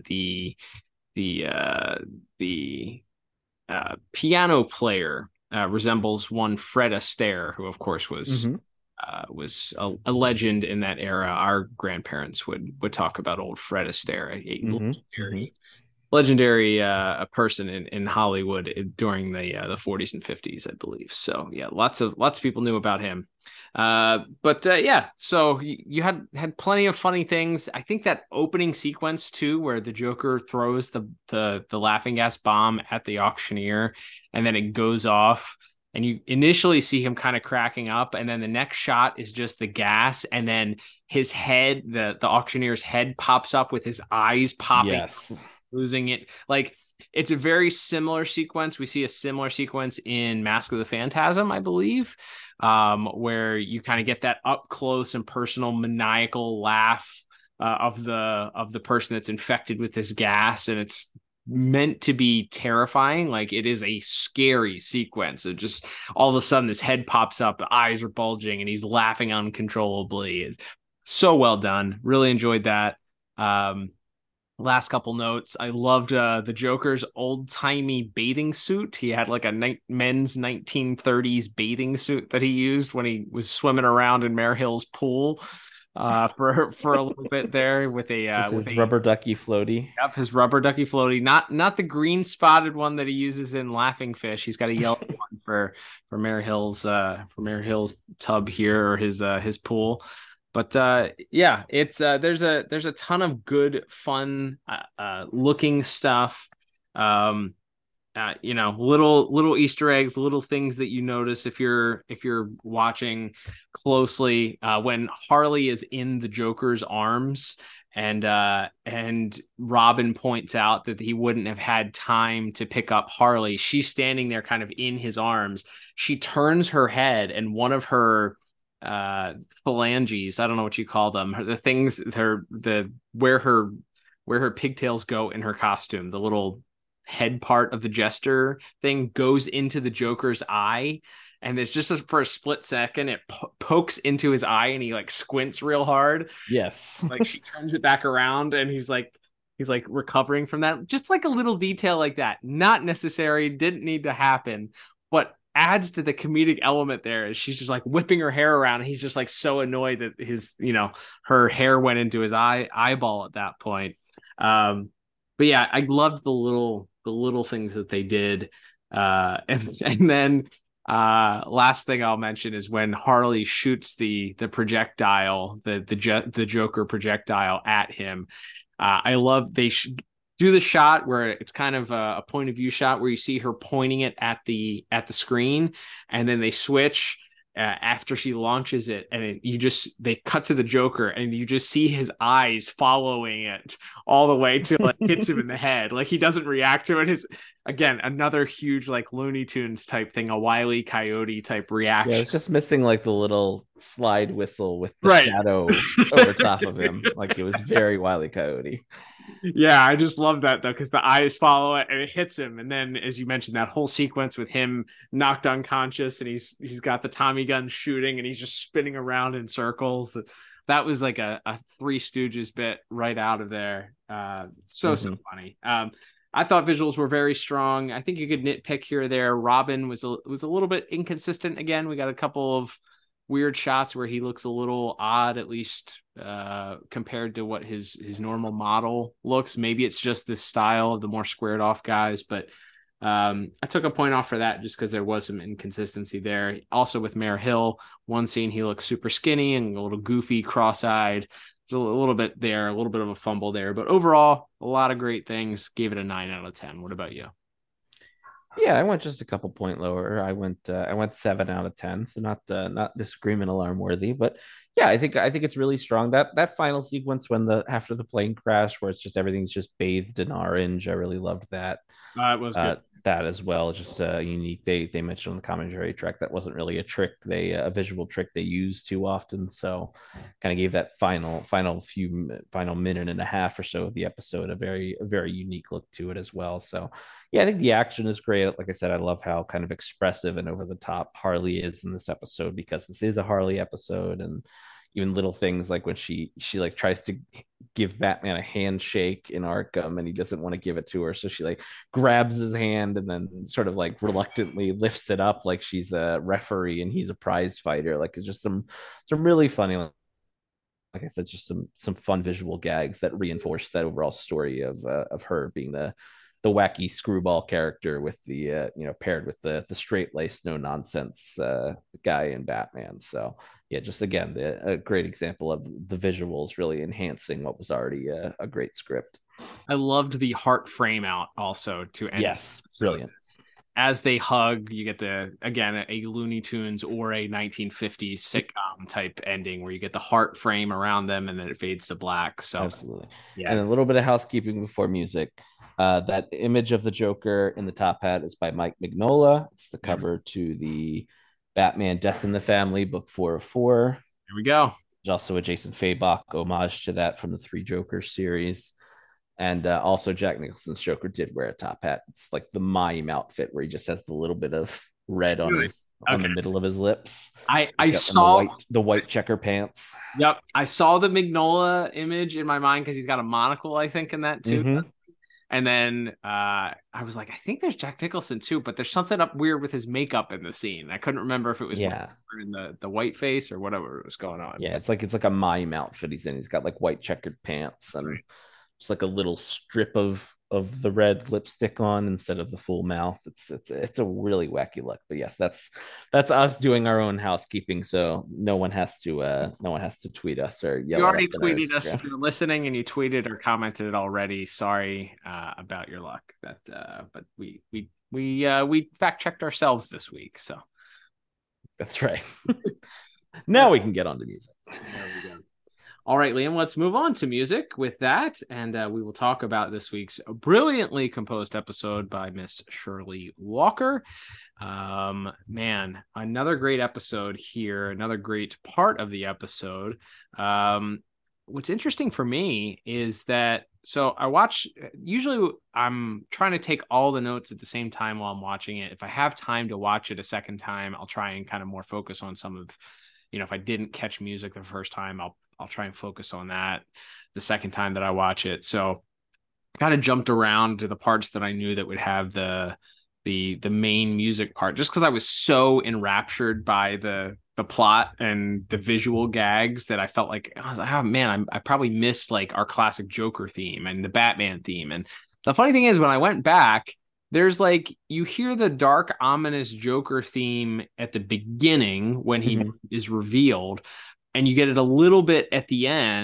the piano player resembles one Fred Astaire, who of course was a legend in that era. Our grandparents would talk about old Fred Astaire, a legendary person in Hollywood during the 40s and 50s, I believe. So yeah, lots of people knew about him. Yeah, so you had plenty of funny things. I think that opening sequence too, where the Joker throws the laughing gas bomb at the auctioneer and then it goes off, and you initially see him kind of cracking up, and then the next shot is just the gas, and then his head, the auctioneer's head pops up with his eyes popping, losing it. Like, it's a very similar sequence. We see a similar sequence in Mask of the Phantasm, I believe, where you kind of get that up close and personal maniacal laugh of the person that's infected with this gas, and it's meant to be terrifying. Like, it is a scary sequence. It just all of a sudden this head pops up, the eyes are bulging, and he's laughing uncontrollably. It's so well done. Really enjoyed that. Last couple notes. I loved the Joker's old-timey bathing suit. He had like a men's 1930s bathing suit that he used when he was swimming around in Mare Hill's pool for a little bit there with his rubber ducky floaty. Yep, his rubber ducky floaty. Not the green spotted one that he uses in Laughing Fish. He's got a yellow one for Mare Hill's tub here, or his pool. But yeah, it's there's a ton of good, fun looking stuff. Little Easter eggs, little things that you notice if you're watching closely. When Harley is in the Joker's arms, and Robin points out that he wouldn't have had time to pick up Harley. She's standing there kind of in his arms. She turns her head, and one of her phalanges, I don't know what you call them, the things, where her pigtails go in her costume, the little head part of the jester thing goes into the Joker's eye, and it's just for a split second it pokes into his eye, and he like squints real hard. Yes. Like, she turns it back around, and he's like recovering from that. Just like a little detail like that, not necessary, didn't need to happen, but adds to the comedic element there. She's just like whipping her hair around, and he's just like so annoyed that her hair went into his eyeball at that point. But yeah, I loved the little things that they did. And then last thing I'll mention is when Harley shoots the projectile, the Joker projectile at him. I love do the shot where it's kind of a point of view shot where you see her pointing it at the screen, and then they switch after she launches it, and they cut to the Joker, and you just see his eyes following it all the way till it hits him in the head. Like, he doesn't react to it. His, again, another huge like Looney Tunes type thing, a Wile E. Coyote type reaction. Yeah, it's just missing like the little slide whistle with the shadow over top of him. Like, it was very Wile E. Coyote. Yeah, I just love that though, because the eyes follow it and it hits him, and then, as you mentioned, that whole sequence with him knocked unconscious, and he's got the Tommy gun shooting, and he's just spinning around in circles. That was like a Three Stooges bit right out of there. So funny. I thought visuals were very strong. I think you could nitpick here or there. Robin was a little bit inconsistent. Again, we got a couple of weird shots where he looks a little odd, at least compared to what his normal model looks. Maybe it's just this style of the more squared off guys, but I took a point off for that just because there was some inconsistency there. Also with Mayor Hill, one scene he looks super skinny and a little goofy, cross-eyed. There's a little bit there, a little bit of a fumble there, but overall, a lot of great things. Gave it a 9 out of 10. What about you? Yeah, I went just a couple point lower. I went 7 out of 10, so not disagreement alarm worthy, but yeah, I think it's really strong. That final sequence when after the plane crash, where it's just everything's just bathed in orange, I really loved that. It was good. That as well, just unique. They mentioned on the commentary track that wasn't really a trick, a visual trick they use too often. So kind of gave that final minute and a half or so of the episode a very unique look to it as well. So yeah, I think the action is great. Like I said, I love how kind of expressive and over the top Harley is in this episode, because this is a Harley episode, and even little things like when she like tries to give Batman a handshake in Arkham and he doesn't want to give it to her, so she like grabs his hand and then sort of like reluctantly lifts it up like she's a referee and he's a prize fighter. Like, it's just some really funny, like I said, just some fun visual gags that reinforce that overall story of her being the wacky screwball character with the paired with the straight laced no nonsense guy in Batman. So yeah, just again a great example of the visuals really enhancing what was already a great script. I loved the heart frame out also to end. Yes, brilliant. As they hug, you get a Looney Tunes or a 1950s sitcom type ending where you get the heart frame around them and then it fades to black. So absolutely. Yeah. And a little bit of housekeeping before music. That image of the Joker in the top hat is by Mike Mignola. It's the cover to the Batman Death in the Family book 4 of 4. Here we go. There's also a Jason Fabok homage to that from the Three Jokers series. And also Jack Nicholson's Joker did wear a top hat. It's like the mime outfit where he just has the little bit of red on the middle of his lips. I saw the white checker pants. Yep. I saw the Mignola image in my mind because he's got a monocle, I think, in that too. Mm-hmm. And then I was like, I think there's Jack Nicholson too, but there's something up weird with his makeup in the scene. I couldn't remember if it was in the white face or whatever was going on. Yeah, it's like a mime outfit he's in. He's got like white checkered pants and just like a little strip of the red lipstick on instead of the full mouth. It's a really wacky look. But yes, that's us doing our own housekeeping, so no one has to tweet us or yell. You already tweeted us if you're listening, and you tweeted or commented it already. Sorry about your luck. But we fact checked ourselves this week, so that's right. Now we can get on to music. There we go. All right, Liam, let's move on to music with that, and we will talk about this week's brilliantly composed episode by Miss Shirley Walker. Man, another great episode here, another great part of the episode. What's interesting for me is that, so usually I'm trying to take all the notes at the same time while I'm watching it. If I have time to watch it a second time, I'll try and kind of more focus on some of, if I didn't catch music the first time, I'll try and focus on that the second time that I watch it. So I kind of jumped around to the parts that I knew that would have the main music part, just because I was so enraptured by the plot and the visual gags that I felt like, I was like, oh man, I probably missed like our classic Joker theme and the Batman theme. And the funny thing is, when I went back, there's like, you hear the dark, ominous Joker theme at the beginning when he is revealed, and you get it a little bit at the end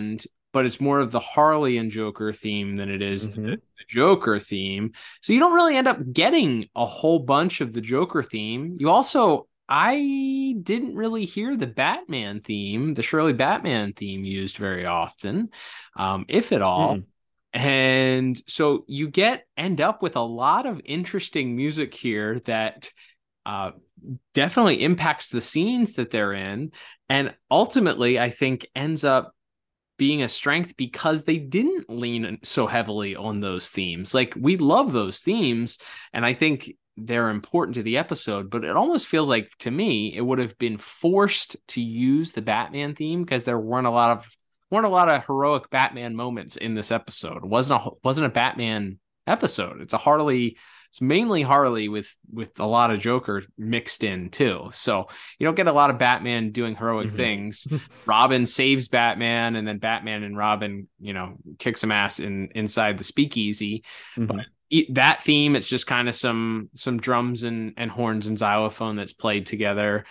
but it's more of the Harley and Joker theme than it is the Joker theme. So you don't really end up getting a whole bunch of the Joker theme. You also, I didn't really hear the Batman theme, the Shirley Batman theme used very often, if at all. And so you end up with a lot of interesting music here that definitely impacts the scenes that they're in. And ultimately, I think ends up being a strength because they didn't lean so heavily on those themes. Like, we love those themes, and I think they're important to the episode, but it almost feels like, to me, it would have been forced to use the Batman theme because there weren't a lot of heroic Batman moments in this episode. It wasn't a Batman episode. It's mainly Harley with a lot of Joker mixed in too. So you don't get a lot of Batman doing heroic things. Robin saves Batman, and then Batman and Robin, kick some ass inside the speakeasy. But that theme, it's just kind of some drums and horns and xylophone that's played together.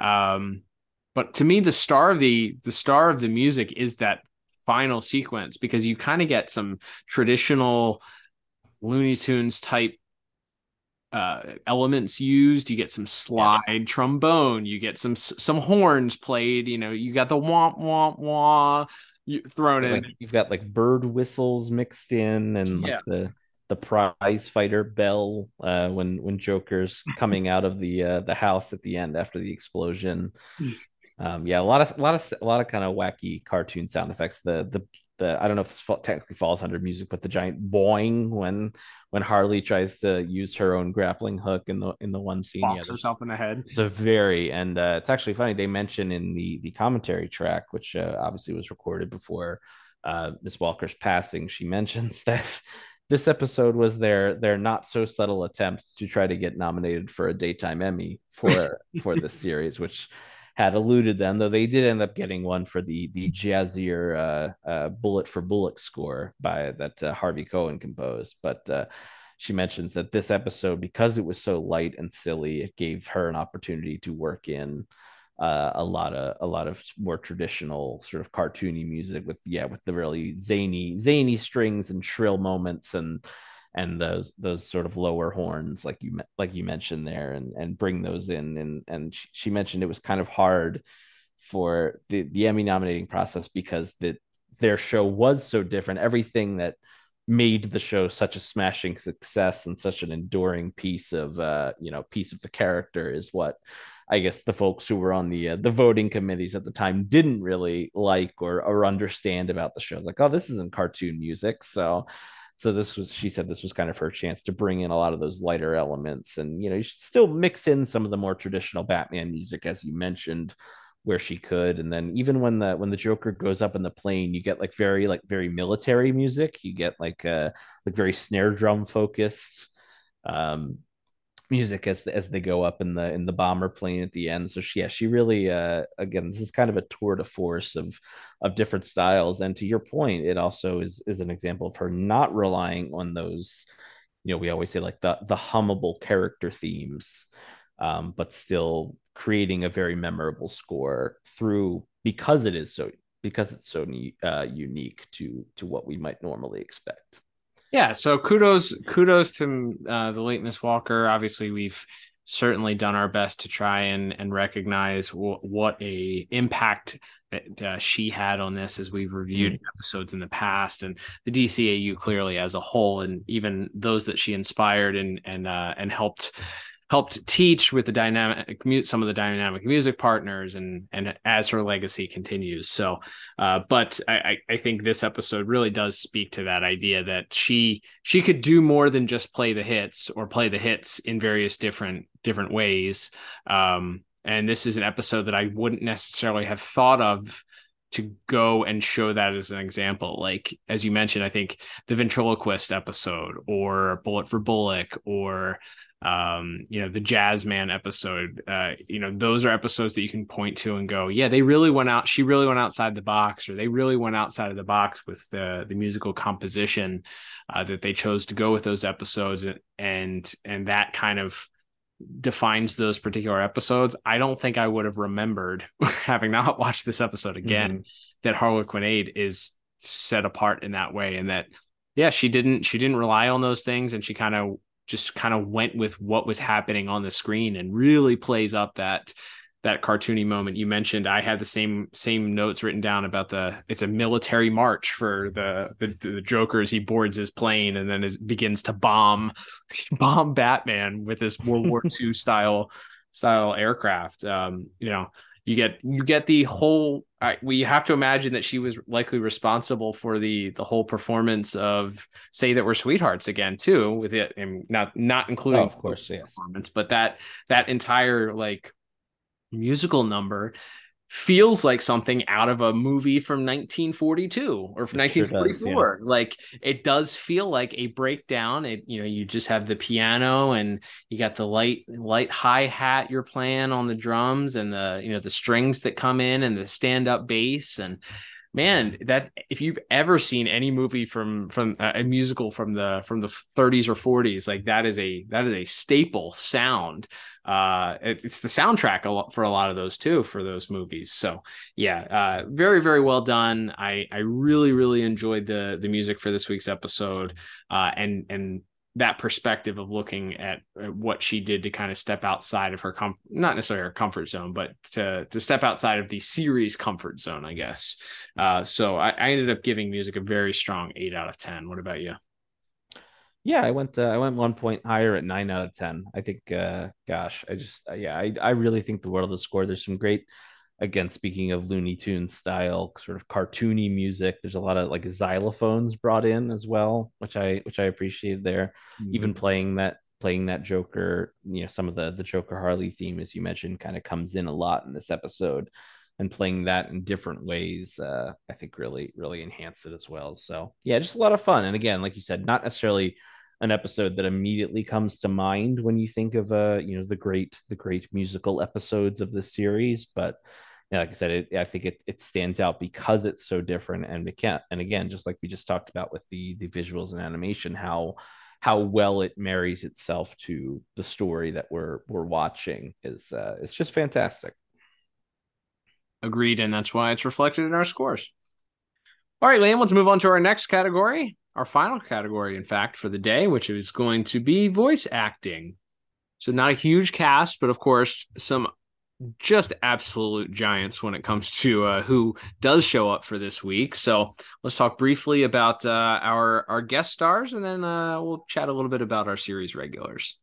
But to me, the star of the music is that final sequence, because you kind of get some traditional Looney Tunes type elements used. You get some slide trombone, you get some horns played, you got the womp womp wah thrown in. You've got like bird whistles mixed in, and like the prize fighter bell when Joker's coming out of the house at the end after the explosion. A lot of kind of wacky cartoon sound effects. The I don't know if this technically falls under music, but the giant boing when Harley tries to use her own grappling hook in the one scene, box herself in the head. It's it's actually funny. They mention in the commentary track, which obviously was recorded before Miss Walker's passing. She mentions that this episode was their not so subtle attempt to try to get nominated for a daytime Emmy for the series, which had eluded them, though they did end up getting one for the jazzier Bullet for Bullock score that Harvey Cohen composed. But she mentions that this episode, because it was so light and silly, it gave her an opportunity to work in a lot of more traditional sort of cartoony music with the really zany strings and shrill moments and those sort of lower horns like you mentioned there, and bring those in. And she mentioned it was kind of hard for the Emmy nominating process because their show was so different. Everything that made the show such a smashing success and such an enduring piece of the character is what I guess the folks who were on the voting committees at the time didn't really like or understand about the show. It's like, oh, this isn't cartoon music. So she said this was kind of her chance to bring in a lot of those lighter elements, and you should still mix in some of the more traditional Batman music, as you mentioned, where she could. And then even when the Joker goes up in the plane, you get very military music. You get very snare drum focused music as they go up in the bomber plane at the end. So she really again, this is kind of a tour de force of different styles. And to your point, it also is an example of her not relying on those, we always say like the hummable character themes, but still creating a very memorable score because it's so unique to what we might normally expect. Yeah, so kudos to the late Miss Walker. Obviously, we've certainly done our best to try and recognize what a impact that she had on this, as we've reviewed episodes in the past, and the DCAU clearly as a whole, and even those that she inspired and helped teach with some of the dynamic music partners, and as her legacy continues. So, but I think this episode really does speak to that idea that she could do more than just play the hits, or play the hits in various different ways. And this is an episode that I wouldn't necessarily have thought of to go and show that as an example. Like, as you mentioned, I think the ventriloquist episode, or Bullet for Bullock, or the Jazzman episode, those are episodes that you can point to and go, yeah, she really went outside the box, or they really went outside of the box with the musical composition that they chose to go with those episodes. And that kind of defines those particular episodes. I don't think I would have remembered, having not watched this episode again, that Harlequinade is set apart in that way. And that, yeah, she didn't rely on those things, and she kind of went with what was happening on the screen and really plays up that cartoony moment you mentioned. I had the same notes written down about it's a military march for the Joker as he boards his plane and then begins to bomb Batman with this World War II style aircraft. You get the whole. We have to imagine that she was likely responsible for the whole performance of "Say That We're Sweethearts" again too, with it, and not including, of course, yes, performance, but that entire like musical number feels like something out of a movie from 1942 or from 1944. Yeah. Like, it does feel like a breakdown. You just have the piano and you got the light hi-hat you're playing on the drums, and the strings that come in and the stand-up bass. And man, that if you've ever seen any movie from a musical from the 30s or 40s, like that is a staple sound. It's the soundtrack for a lot of those too, for those movies. So yeah, very, very well done. I really, really enjoyed the music for this week's episode, and that perspective of looking at what she did to kind of step outside of her not necessarily her comfort zone, but to step outside of the series comfort zone, I guess. So I ended up giving music a very strong 8 out of 10. What about you? Yeah, I went 1 point higher at 9 out of 10. I think, I really think the World of the Score, there's some great, again, speaking of Looney Tunes style, sort of cartoony music, there's a lot of like xylophones brought in as well, which I appreciated there. Mm-hmm. Even playing that Joker, some of the Joker Harley theme, as you mentioned, kind of comes in a lot in this episode, and playing that in different ways, I think really, really enhanced it as well. So yeah, just a lot of fun. And again, like you said, not necessarily an episode that immediately comes to mind when you think of the great musical episodes of this series, but yeah, like I said, I think it stands out because it's so different, and again, just like we just talked about with the visuals and animation, how well it marries itself to the story that we're watching is it's just fantastic. Agreed, and that's why it's reflected in our scores. All right, Liam, let's move on to our next category, our final category, in fact, for the day, which is going to be voice acting. So not a huge cast, but of course, some just absolute giants when it comes to who does show up for this week. So let's talk briefly about our guest stars, and then we'll chat a little bit about our series regulars.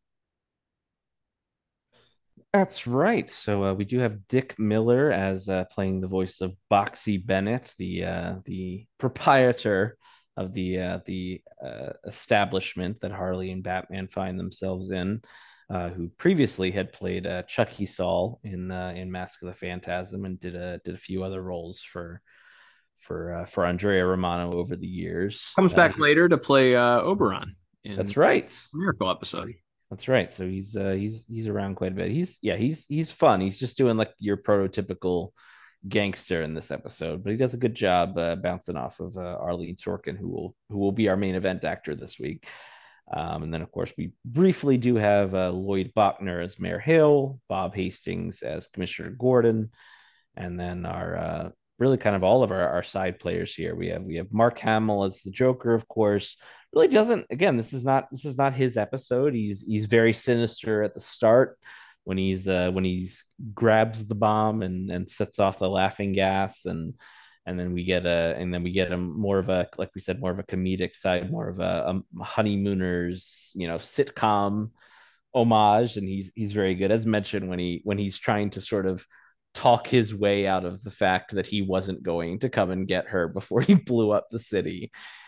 That's right. So we do have Dick Miller as playing the voice of Boxy Bennett, the proprietor of the establishment that Harley and Batman find themselves in, who previously had played Chucky Saul in Mask of the Phantasm, and did a few other roles for Andrea Romano over the years. Comes back later to play Oberon. That's right. Miracle episode. That's right. So he's around quite a bit. He's fun. He's just doing like your prototypical gangster in this episode, but he does a good job bouncing off of Arlene Sorkin, who will be our main event actor this week. And then of course we briefly do have Lloyd Bachner as Mayor Hill, Bob Hastings as Commissioner Gordon, and then our really kind of all of our side players here. We have Mark Hamill as the Joker, of course. Really doesn't, again, this is not his episode. He's very sinister at the start when he's grabs the bomb and sets off the laughing gas, and then we get a more of a, like we said, more of a comedic side, more of a honeymooners, sitcom homage, and he's very good, as mentioned, when he's trying to sort of talk his way out of the fact that he wasn't going to come and get her before he blew up the city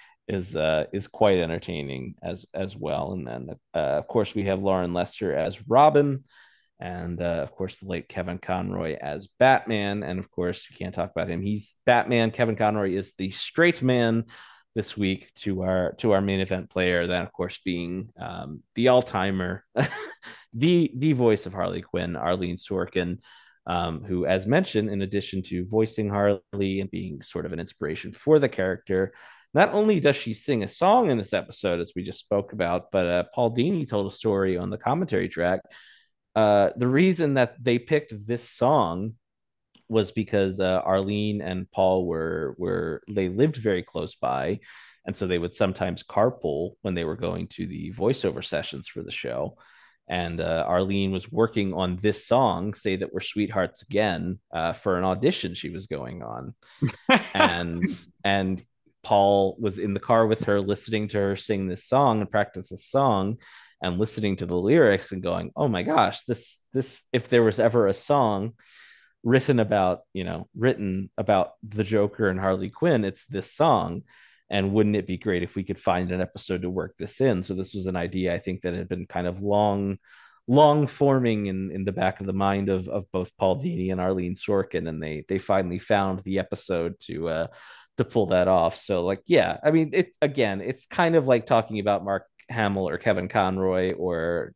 is quite entertaining as well. And then of course we have Lauren Lester as Robin, and of course the late Kevin Conroy as Batman. And of course you can't talk about him, he's Batman. Kevin Conroy is the straight man this week to our main event player, then of course being the all-timer the voice of Harley Quinn, Arlene Sorkin, who, as mentioned, in addition to voicing Harley and being sort of an inspiration for the character, not only does she sing a song in this episode, as we just spoke about, but Paul Dini told a story on the commentary track. The reason that they picked this song was because Arlene and Paul they lived very close by, and so they would sometimes carpool when they were going to the voiceover sessions for the show. And Arlene was working on this song, "Say That We're Sweethearts Again," for an audition she was going on, and Paul was in the car with her, listening to her sing this song and practice this song, and listening to the lyrics and going, "Oh my gosh, this if there was ever a song written about the Joker and Harley Quinn, it's this song. And wouldn't it be great if we could find an episode to work this in?" So this was an idea, I think, that had been kind of long forming in the back of the mind of both Paul Dini and Arlene Sorkin, and they finally found the episode to pull that off. So like, yeah, I mean, it's kind of like talking about Mark Hamill or Kevin Conroy or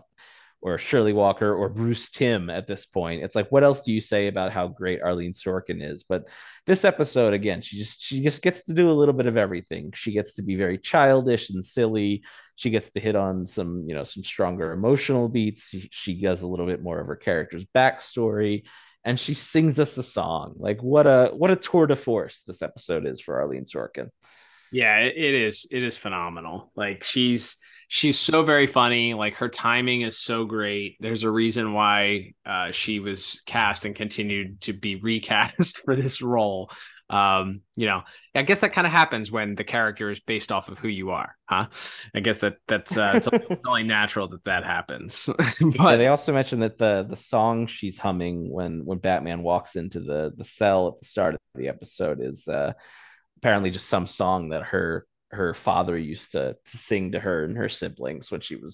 Shirley Walker or Bruce Timm at this point. It's like, what else do you say about how great Arlene Sorkin is? But this episode, again, she just gets to do a little bit of everything. She gets to be very childish and silly. She gets to hit on some stronger emotional beats. She does a little bit more of her character's backstory, and she sings us a song. Like, what a tour de force this episode is for Arlene Sorkin. Yeah, it is phenomenal. Like, she's so very funny. Like, her timing is so great. There's a reason why she was cast and continued to be recast for this role. I guess that kind of happens when the character is based off of who you are, huh? I guess that's it's only natural that happens. But yeah, they also mentioned that the song she's humming when Batman walks into the cell at the start of the episode is apparently just some song that her father used to sing to her and her siblings when she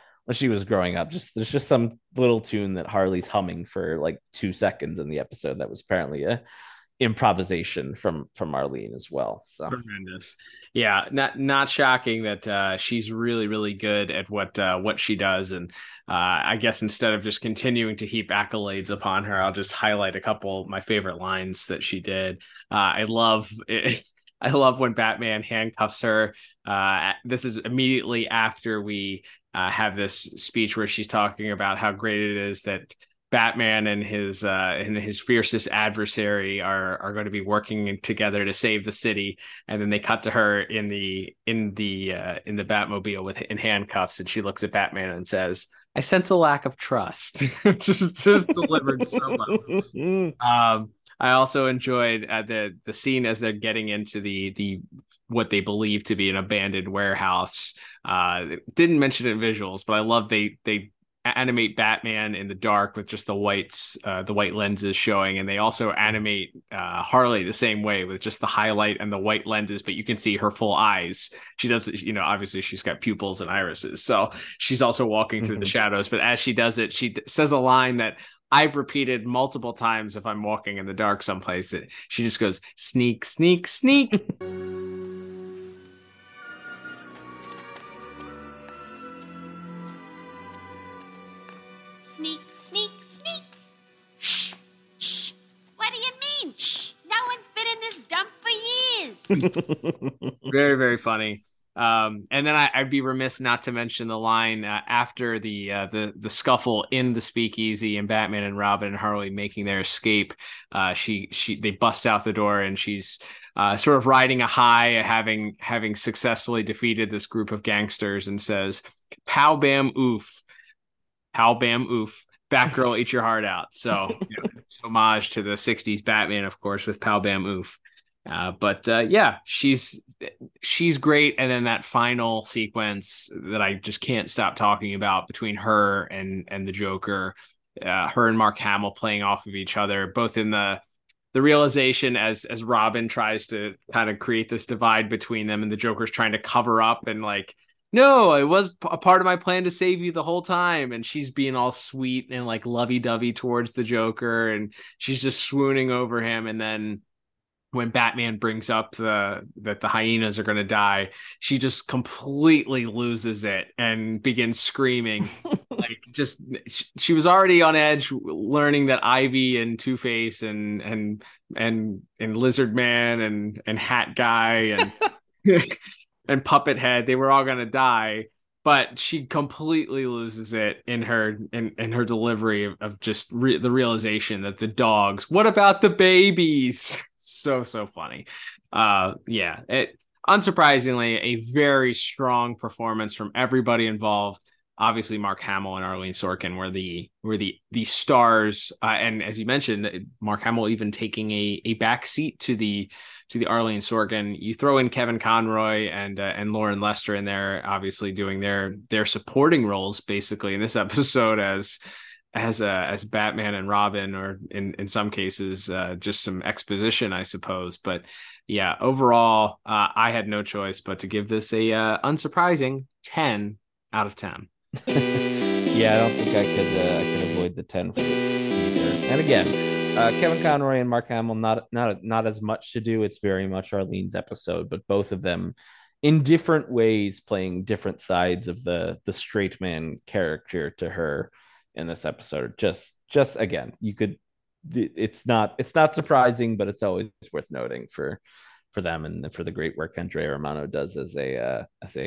was growing up. There's just some little tune that Harley's humming for like 2 seconds in the episode that was apparently a improvisation from Arlene as well. So tremendous. Yeah, not shocking that she's really, really good at what she does. And I guess instead of just continuing to heap accolades upon her, I'll just highlight a couple of my favorite lines that she did. I love it. I love when Batman handcuffs her. This is immediately after we have this speech where she's talking about how great it is that Batman and his fiercest adversary are going to be working together to save the city. And then they cut to her in the Batmobile in handcuffs, and she looks at Batman and says, "I sense a lack of trust." just delivered so much. I also enjoyed the scene as they're getting into the what they believe to be an abandoned warehouse. Didn't mention it in visuals, but I love they animate Batman in the dark with just the white lenses showing, and they also animate Harley the same way with just the highlight and the white lenses, but you can see her full eyes. She does, obviously she's got pupils and irises, so she's also walking through the shadows. But as she does it, she says a line that I've repeated multiple times if I'm walking in the dark someplace, that she just goes, "Sneak, sneak, sneak." Sneak, sneak, sneak. Shh, shh. What do you mean? Shh. No one's been in this dump for years. Very, very funny. And then I'd be remiss not to mention the line after the scuffle in the speakeasy and Batman and Robin and Harley making their escape. They bust out the door, and she's sort of riding a high, having successfully defeated this group of gangsters, and says, "Pow bam oof, pow bam oof. Batgirl, eat your heart out." So it's homage to the '60s Batman, of course, with "Pow bam oof." But she's great. And then that final sequence that I just can't stop talking about between her and the Joker, her and Mark Hamill playing off of each other, both in the realization as Robin tries to kind of create this divide between them, and the Joker's trying to cover up and like, "No, it was a part of my plan to save you the whole time." And she's being all sweet and like lovey-dovey towards the Joker, and she's just swooning over him. And then when Batman brings up that the hyenas are going to die, she just completely loses it and begins screaming. Like, just, she was already on edge, learning that Ivy and Two-Face and Lizard Man and Hat Guy and and Puppet Head, they were all going to die. but she completely loses it in her delivery of just the realization that the dogs, what about the babies? So funny. Unsurprisingly, a very strong performance from everybody involved. Obviously, Mark Hamill and Arlene Sorkin were the stars, and as you mentioned, Mark Hamill even taking a back seat to the Arlene Sorkin. You throw in Kevin Conroy and Lauren Lester in there, obviously doing their supporting roles basically in this episode as Batman and Robin, or in some cases just some exposition, I suppose. But yeah, overall, I had no choice but to give this a unsurprising 10 out of 10. Yeah, I don't think I could avoid the 10 for this either. And again, Kevin Conroy and Mark Hamill, not as much to do. It's very much Arlene's episode, but both of them in different ways playing different sides of the straight man character to her in this episode. Just again, it's not surprising, but it's always worth noting for them and for the great work Andrea Romano does as a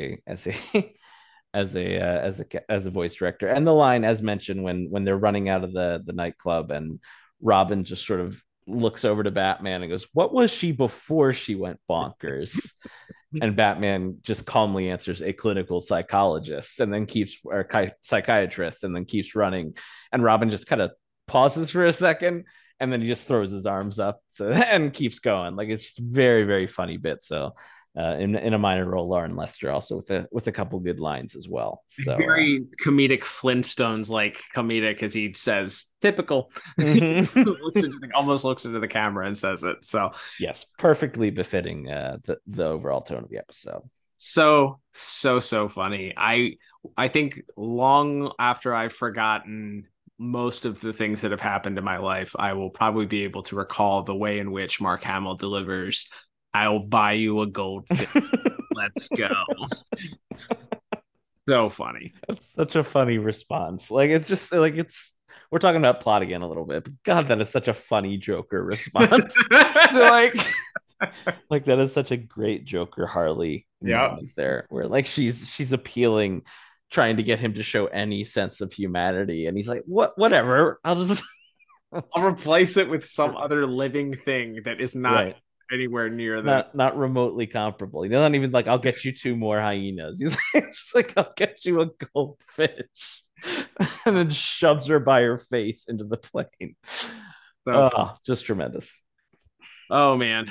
voice director. And the line, as mentioned, when they're running out of the nightclub and Robin just sort of looks over to Batman and goes, "What was she before she went bonkers?" And Batman just calmly answers, "A clinical psychologist," and then psychiatrist, and then keeps running. And Robin just kind of pauses for a second, and then he just throws his arms up and keeps going. Like, it's just very, very funny bit. So in a minor role, Lauren Lester also with a couple good lines as well. So very comedic Flintstones, like comedic, as he says, typical. Almost looks into the camera and says it. So yes, perfectly befitting the overall tone of the episode. So funny. I think long after I've forgotten most of the things that have happened in my life, I will probably be able to recall the way in which Mark Hamill delivers, "I'll buy you a goldfish. Let's go." So funny. That's such a funny response. Like, it's just like, we're talking about plot again a little bit, but God, that is such a funny Joker response. So like that is such a great Joker Harley moment there, where like she's appealing, trying to get him to show any sense of humanity, and he's like, whatever, I'll replace it with some other living thing that is not anywhere near that, not remotely comparable. He's not even like, "I'll get you 2 more hyenas." He's like, "I'll get you a goldfish," and then shoves her by her face into the plane. Just tremendous. Oh man,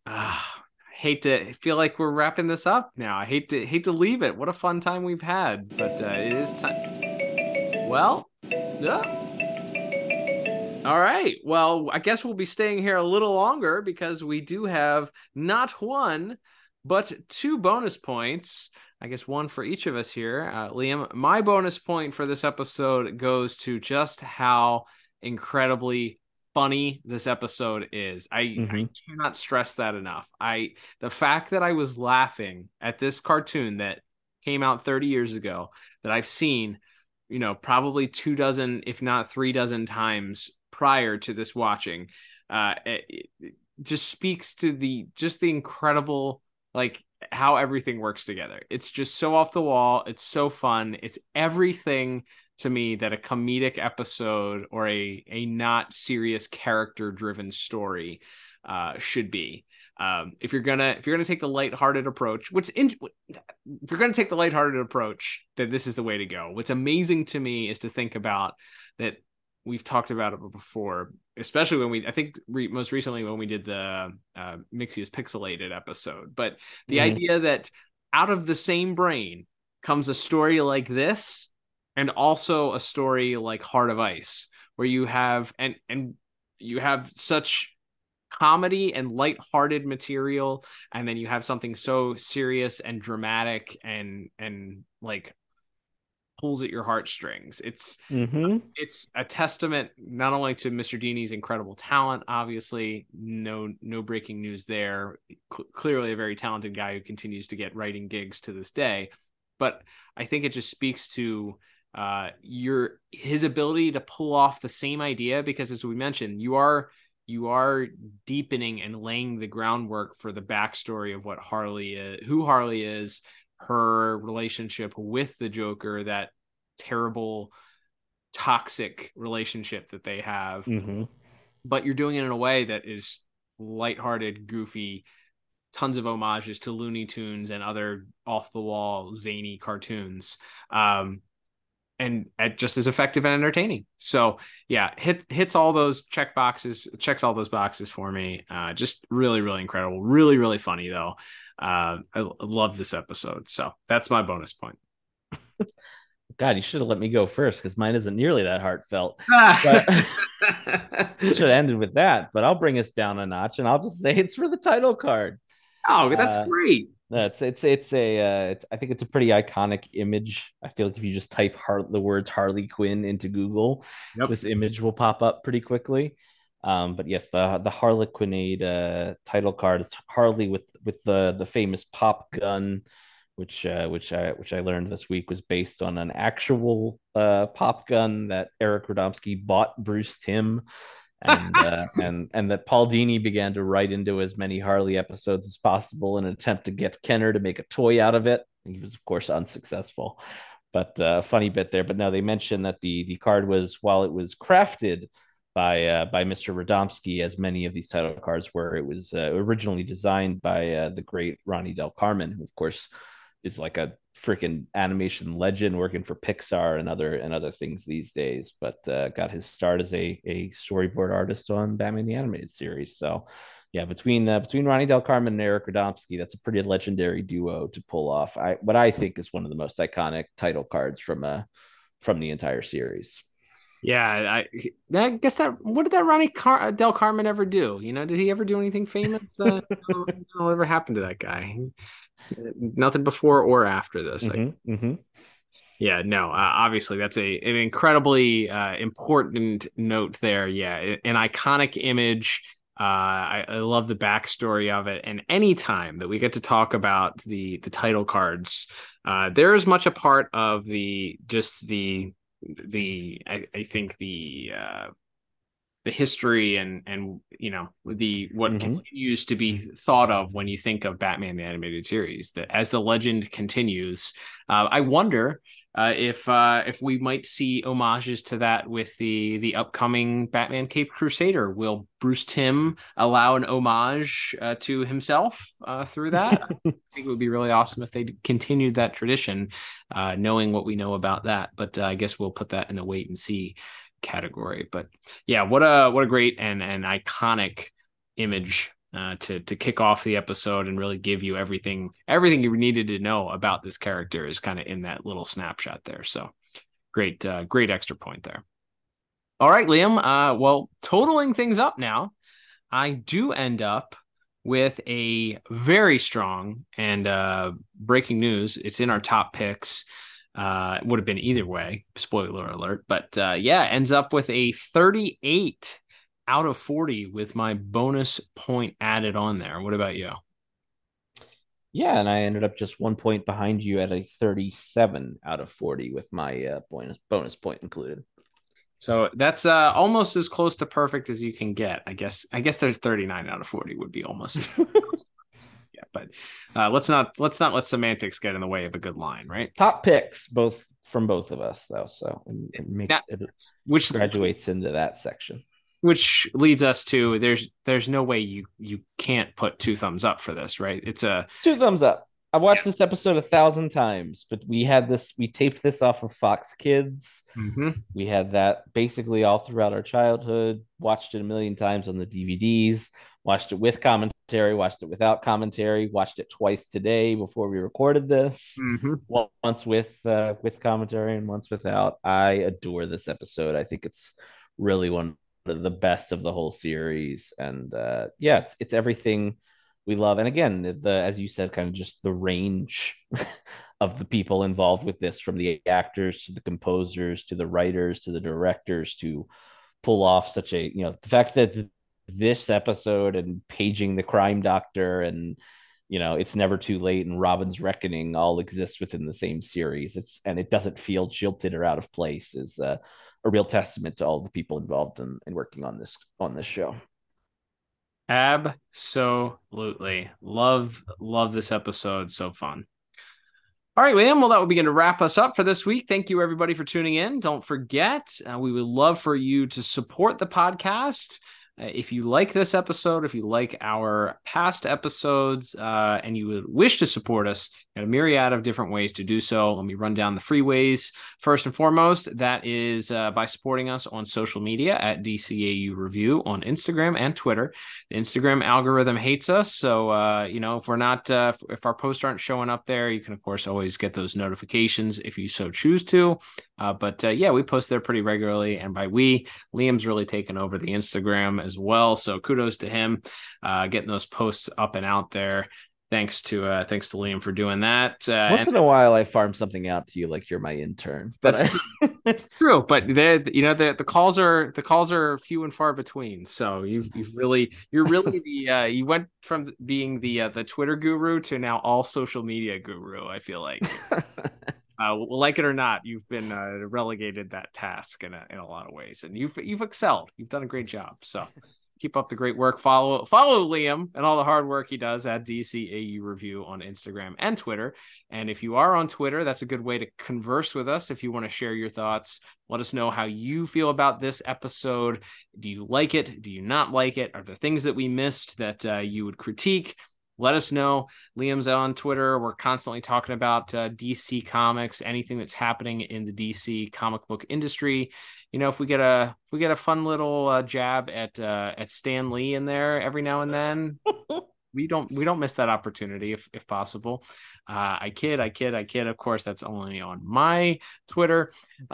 feel like we're wrapping this up now. I hate to leave it. What a fun time we've had, but it is time. Well, yeah. All right. Well, I guess we'll be staying here a little longer because we do have not 1, but 2 bonus points. I guess 1 for each of us here. Liam, my bonus point for this episode goes to just how incredibly funny this episode is. I cannot stress that enough. The fact that I was laughing at this cartoon that came out 30 years ago, that I've seen, probably 24, if not 36 times prior to this watching, it just speaks to the incredible, like, how everything works together. It's just so off the wall. It's so fun. It's everything to me that a comedic episode or a not serious character driven story should be. If you're gonna take the lighthearted approach, if you're gonna take the lighthearted approach, then this is the way to go. What's amazing to me is to think about that. We've talked about it before, especially when most recently when we did the Mixia's Pixelated episode. But the idea that out of the same brain comes a story like this, and also a story like Heart of Ice, where you have and you have such comedy and lighthearted material, and then you have something so serious and dramatic and like pulls at your heartstrings. It's a testament not only to Mr. Dini's incredible talent, obviously no breaking news there, clearly a very talented guy who continues to get writing gigs to this day, but I think it just speaks to his ability to pull off the same idea, because as we mentioned, you are deepening and laying the groundwork for the backstory of what who Harley is, her relationship with the Joker, that terrible, toxic relationship that they have. But you're doing it in a way that is lighthearted, goofy, tons of homages to Looney Tunes and other off the wall, zany cartoons. And just as effective and entertaining. So yeah, hits all those checks all those boxes for me. Just really, really incredible. Really, really funny though. I love this episode. So that's my bonus point. God, you should have let me go first because mine isn't nearly that heartfelt. But should have ended with that. But I'll bring us down a notch, and I'll just say it's for the title card. Oh, that's great. I think it's a pretty iconic image. I feel like if you just type the words Harley Quinn into Google, this image will pop up pretty quickly. But yes, the Harlequinade title card is Harley with the famous pop gun, which I learned this week was based on an actual pop gun that Eric Radomski bought Bruce Timm. And that Paul Dini began to write into as many Harley episodes as possible in an attempt to get Kenner to make a toy out of it. He was, of course, unsuccessful. But funny bit there. But no, they mentioned that the card was, while it was crafted by Mr. Radomski, as many of these title cards were, it was originally designed by the great Ronnie Del Carmen, who, of course, is like a freaking animation legend working for Pixar and other things these days, but got his start as a storyboard artist on Batman the Animated Series. So yeah, between Ronnie Del Carmen and Eric Radomski, that's a pretty legendary duo to pull off what I think is one of the most iconic title cards from the entire series. Yeah, I guess what did that Ronnie Del Carmen ever do? Did he ever do anything famous? Whatever happened to that guy? Nothing before or after this. Yeah, no, obviously that's an incredibly important note there. Yeah, an iconic image. I love the backstory of it, and anytime that we get to talk about the title cards, they're as much a part of the history and what continues to be thought of when you think of Batman the Animated Series. That as the legend continues, I wonder if we might see homages to that with the upcoming Batman Caped Crusader. Will Bruce Timm allow an homage to himself through that? I think it would be really awesome if they continued that tradition, knowing what we know about that. But I guess we'll put that in the wait and see category. But yeah, what a great and iconic image to kick off the episode and really give you everything you needed to know about this character is kind of in that little snapshot there. So great extra point there. All right, Liam. Well, totaling things up now, I do end up with a very strong and breaking news. It's in our top picks. It would have been either way, spoiler alert, but ends up with a 38 out of 40 with my bonus point added on there. What about you? Yeah, and I ended up just 1 point behind you at a 37 out of 40 with my bonus point included. So that's almost as close to perfect as you can get. I guess there's 39 out of 40 would be almost. Yeah, but let's not let semantics get in the way of a good line, right? Top picks, both from both of us, though. So it makes which graduates into that section. Which leads us to there's no way you can't put 2 thumbs up for this, right? It's a 2 thumbs up. I've watched this episode 1,000 times, but we taped this off of Fox Kids. We had that basically all throughout our childhood, watched it a million times on the DVDs, watched it with commentary, watched it without commentary, watched it twice today before we recorded this. Once with commentary and once without. I adore this episode. I think it's really one of the best of the whole series. And it's everything we love. And again, as you said, kind of just the range of the people involved with this, from the actors to the composers to the writers to the directors, to pull off such a, the fact that this episode and paging the crime doctor and, it's never too late and Robin's Reckoning all exist within the same series. And it doesn't feel jilted or out of place is a real testament to all the people involved in working on this show. Absolutely. Love this episode. So fun. All right, Liam. Well, that will begin to wrap us up for this week. Thank you, everybody, for tuning in. Don't forget, we would love for you to support the podcast. If you like this episode, if you like our past episodes, and you would wish to support us, got a myriad of different ways to do so. Let me run down the free ways. First and foremost, that is by supporting us on social media at DCAU Review on Instagram and Twitter. The Instagram algorithm hates us, so if we're not, if our posts aren't showing up there, you can of course always get those notifications if you so choose to. But we post there pretty regularly, and by we, Liam's really taken over the Instagram as well. So kudos to him, getting those posts up and out there. Thanks to Liam for doing that. Once in a while, I farm something out to you like you're my intern. That's true, but the calls are few and far between. So you're really the you went from being the Twitter guru to now all social media guru. I feel like. Like it or not, you've been relegated that task in a lot of ways, and you've excelled. You've done a great job. So keep up the great work. Follow Liam and all the hard work he does at DCAU Review on Instagram and Twitter. And if you are on Twitter, that's a good way to converse with us. If you want to share your thoughts, let us know how you feel about this episode. Do you like it? Do you not like it? Are there things that we missed that you would critique? Let us know. Liam's on Twitter. We're constantly talking about DC Comics, anything that's happening in the DC comic book industry. If we get a fun little jab at Stan Lee in there every now and then, we don't miss that opportunity if possible. I kid. Of course, that's only on my Twitter.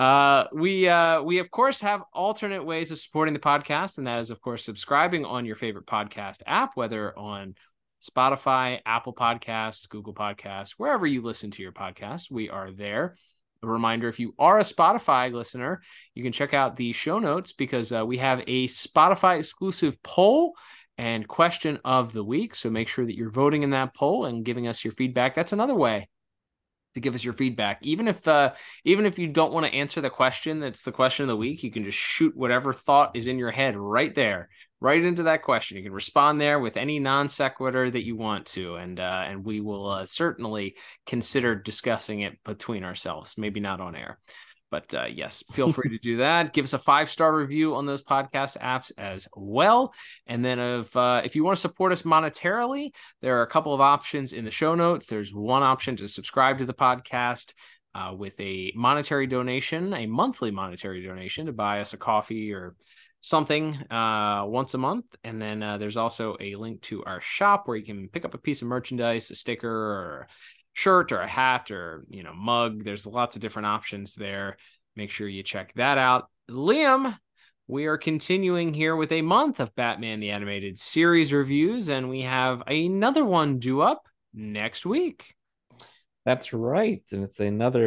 We of course have alternate ways of supporting the podcast, and that is of course subscribing on your favorite podcast app, whether on Spotify, Apple Podcasts, Google Podcasts, wherever you listen to your podcast, we are there. A reminder, if you are a Spotify listener, you can check out the show notes because we have a Spotify exclusive poll and question of the week. So make sure that you're voting in that poll and giving us your feedback. That's another way to give us your feedback. Even if you don't want to answer the question that's the question of the week, you can just shoot whatever thought is in your head right there, right into that question. You can respond there with any non sequitur that you want to, and we will certainly consider discussing it between ourselves. Maybe not on air, but yes, feel free to do that. Give us a 5-star review on those podcast apps as well. And then if you want to support us monetarily, there are a couple of options in the show notes. There's one option to subscribe to the podcast with a monetary donation, a monthly monetary donation to buy us a coffee or something once a month. And then there's also a link to our shop where you can pick up a piece of merchandise, a sticker or shirt or a hat or mug. There's lots of different options there. Make sure you check that out. Liam, we are continuing here with a month of Batman the Animated Series reviews, and we have another one due up next week. That's right, and it's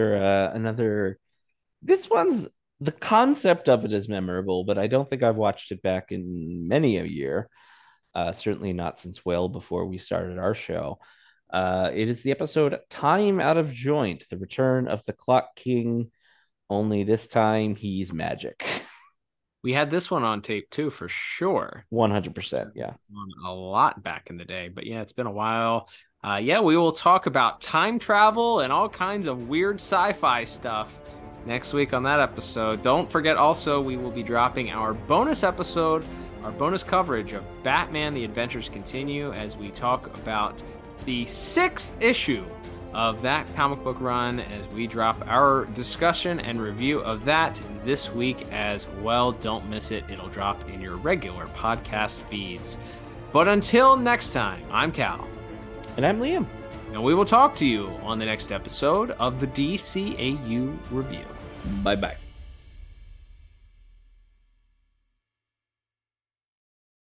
another this one's, the concept of it is memorable, but I don't think I've watched it back in many a year. Certainly not since well before we started our show. It is the episode Time Out of Joint, the return of the Clock King, only this time he's magic. We had this one on tape too, for sure. 100%, yeah. A lot back in the day, but yeah, it's been a while. We will talk about time travel and all kinds of weird sci-fi stuff next week on that episode. Don't forget also, we will be dropping our bonus episode, our bonus coverage of Batman The Adventures Continue, as we talk about the 6th issue of that comic book run, as we drop our discussion and review of that this week as well. Don't miss it. It'll drop in your regular podcast feeds. But until next time, I'm Cal. And I'm Liam. And we will talk to you on the next episode of the DCAU Review. Bye-bye.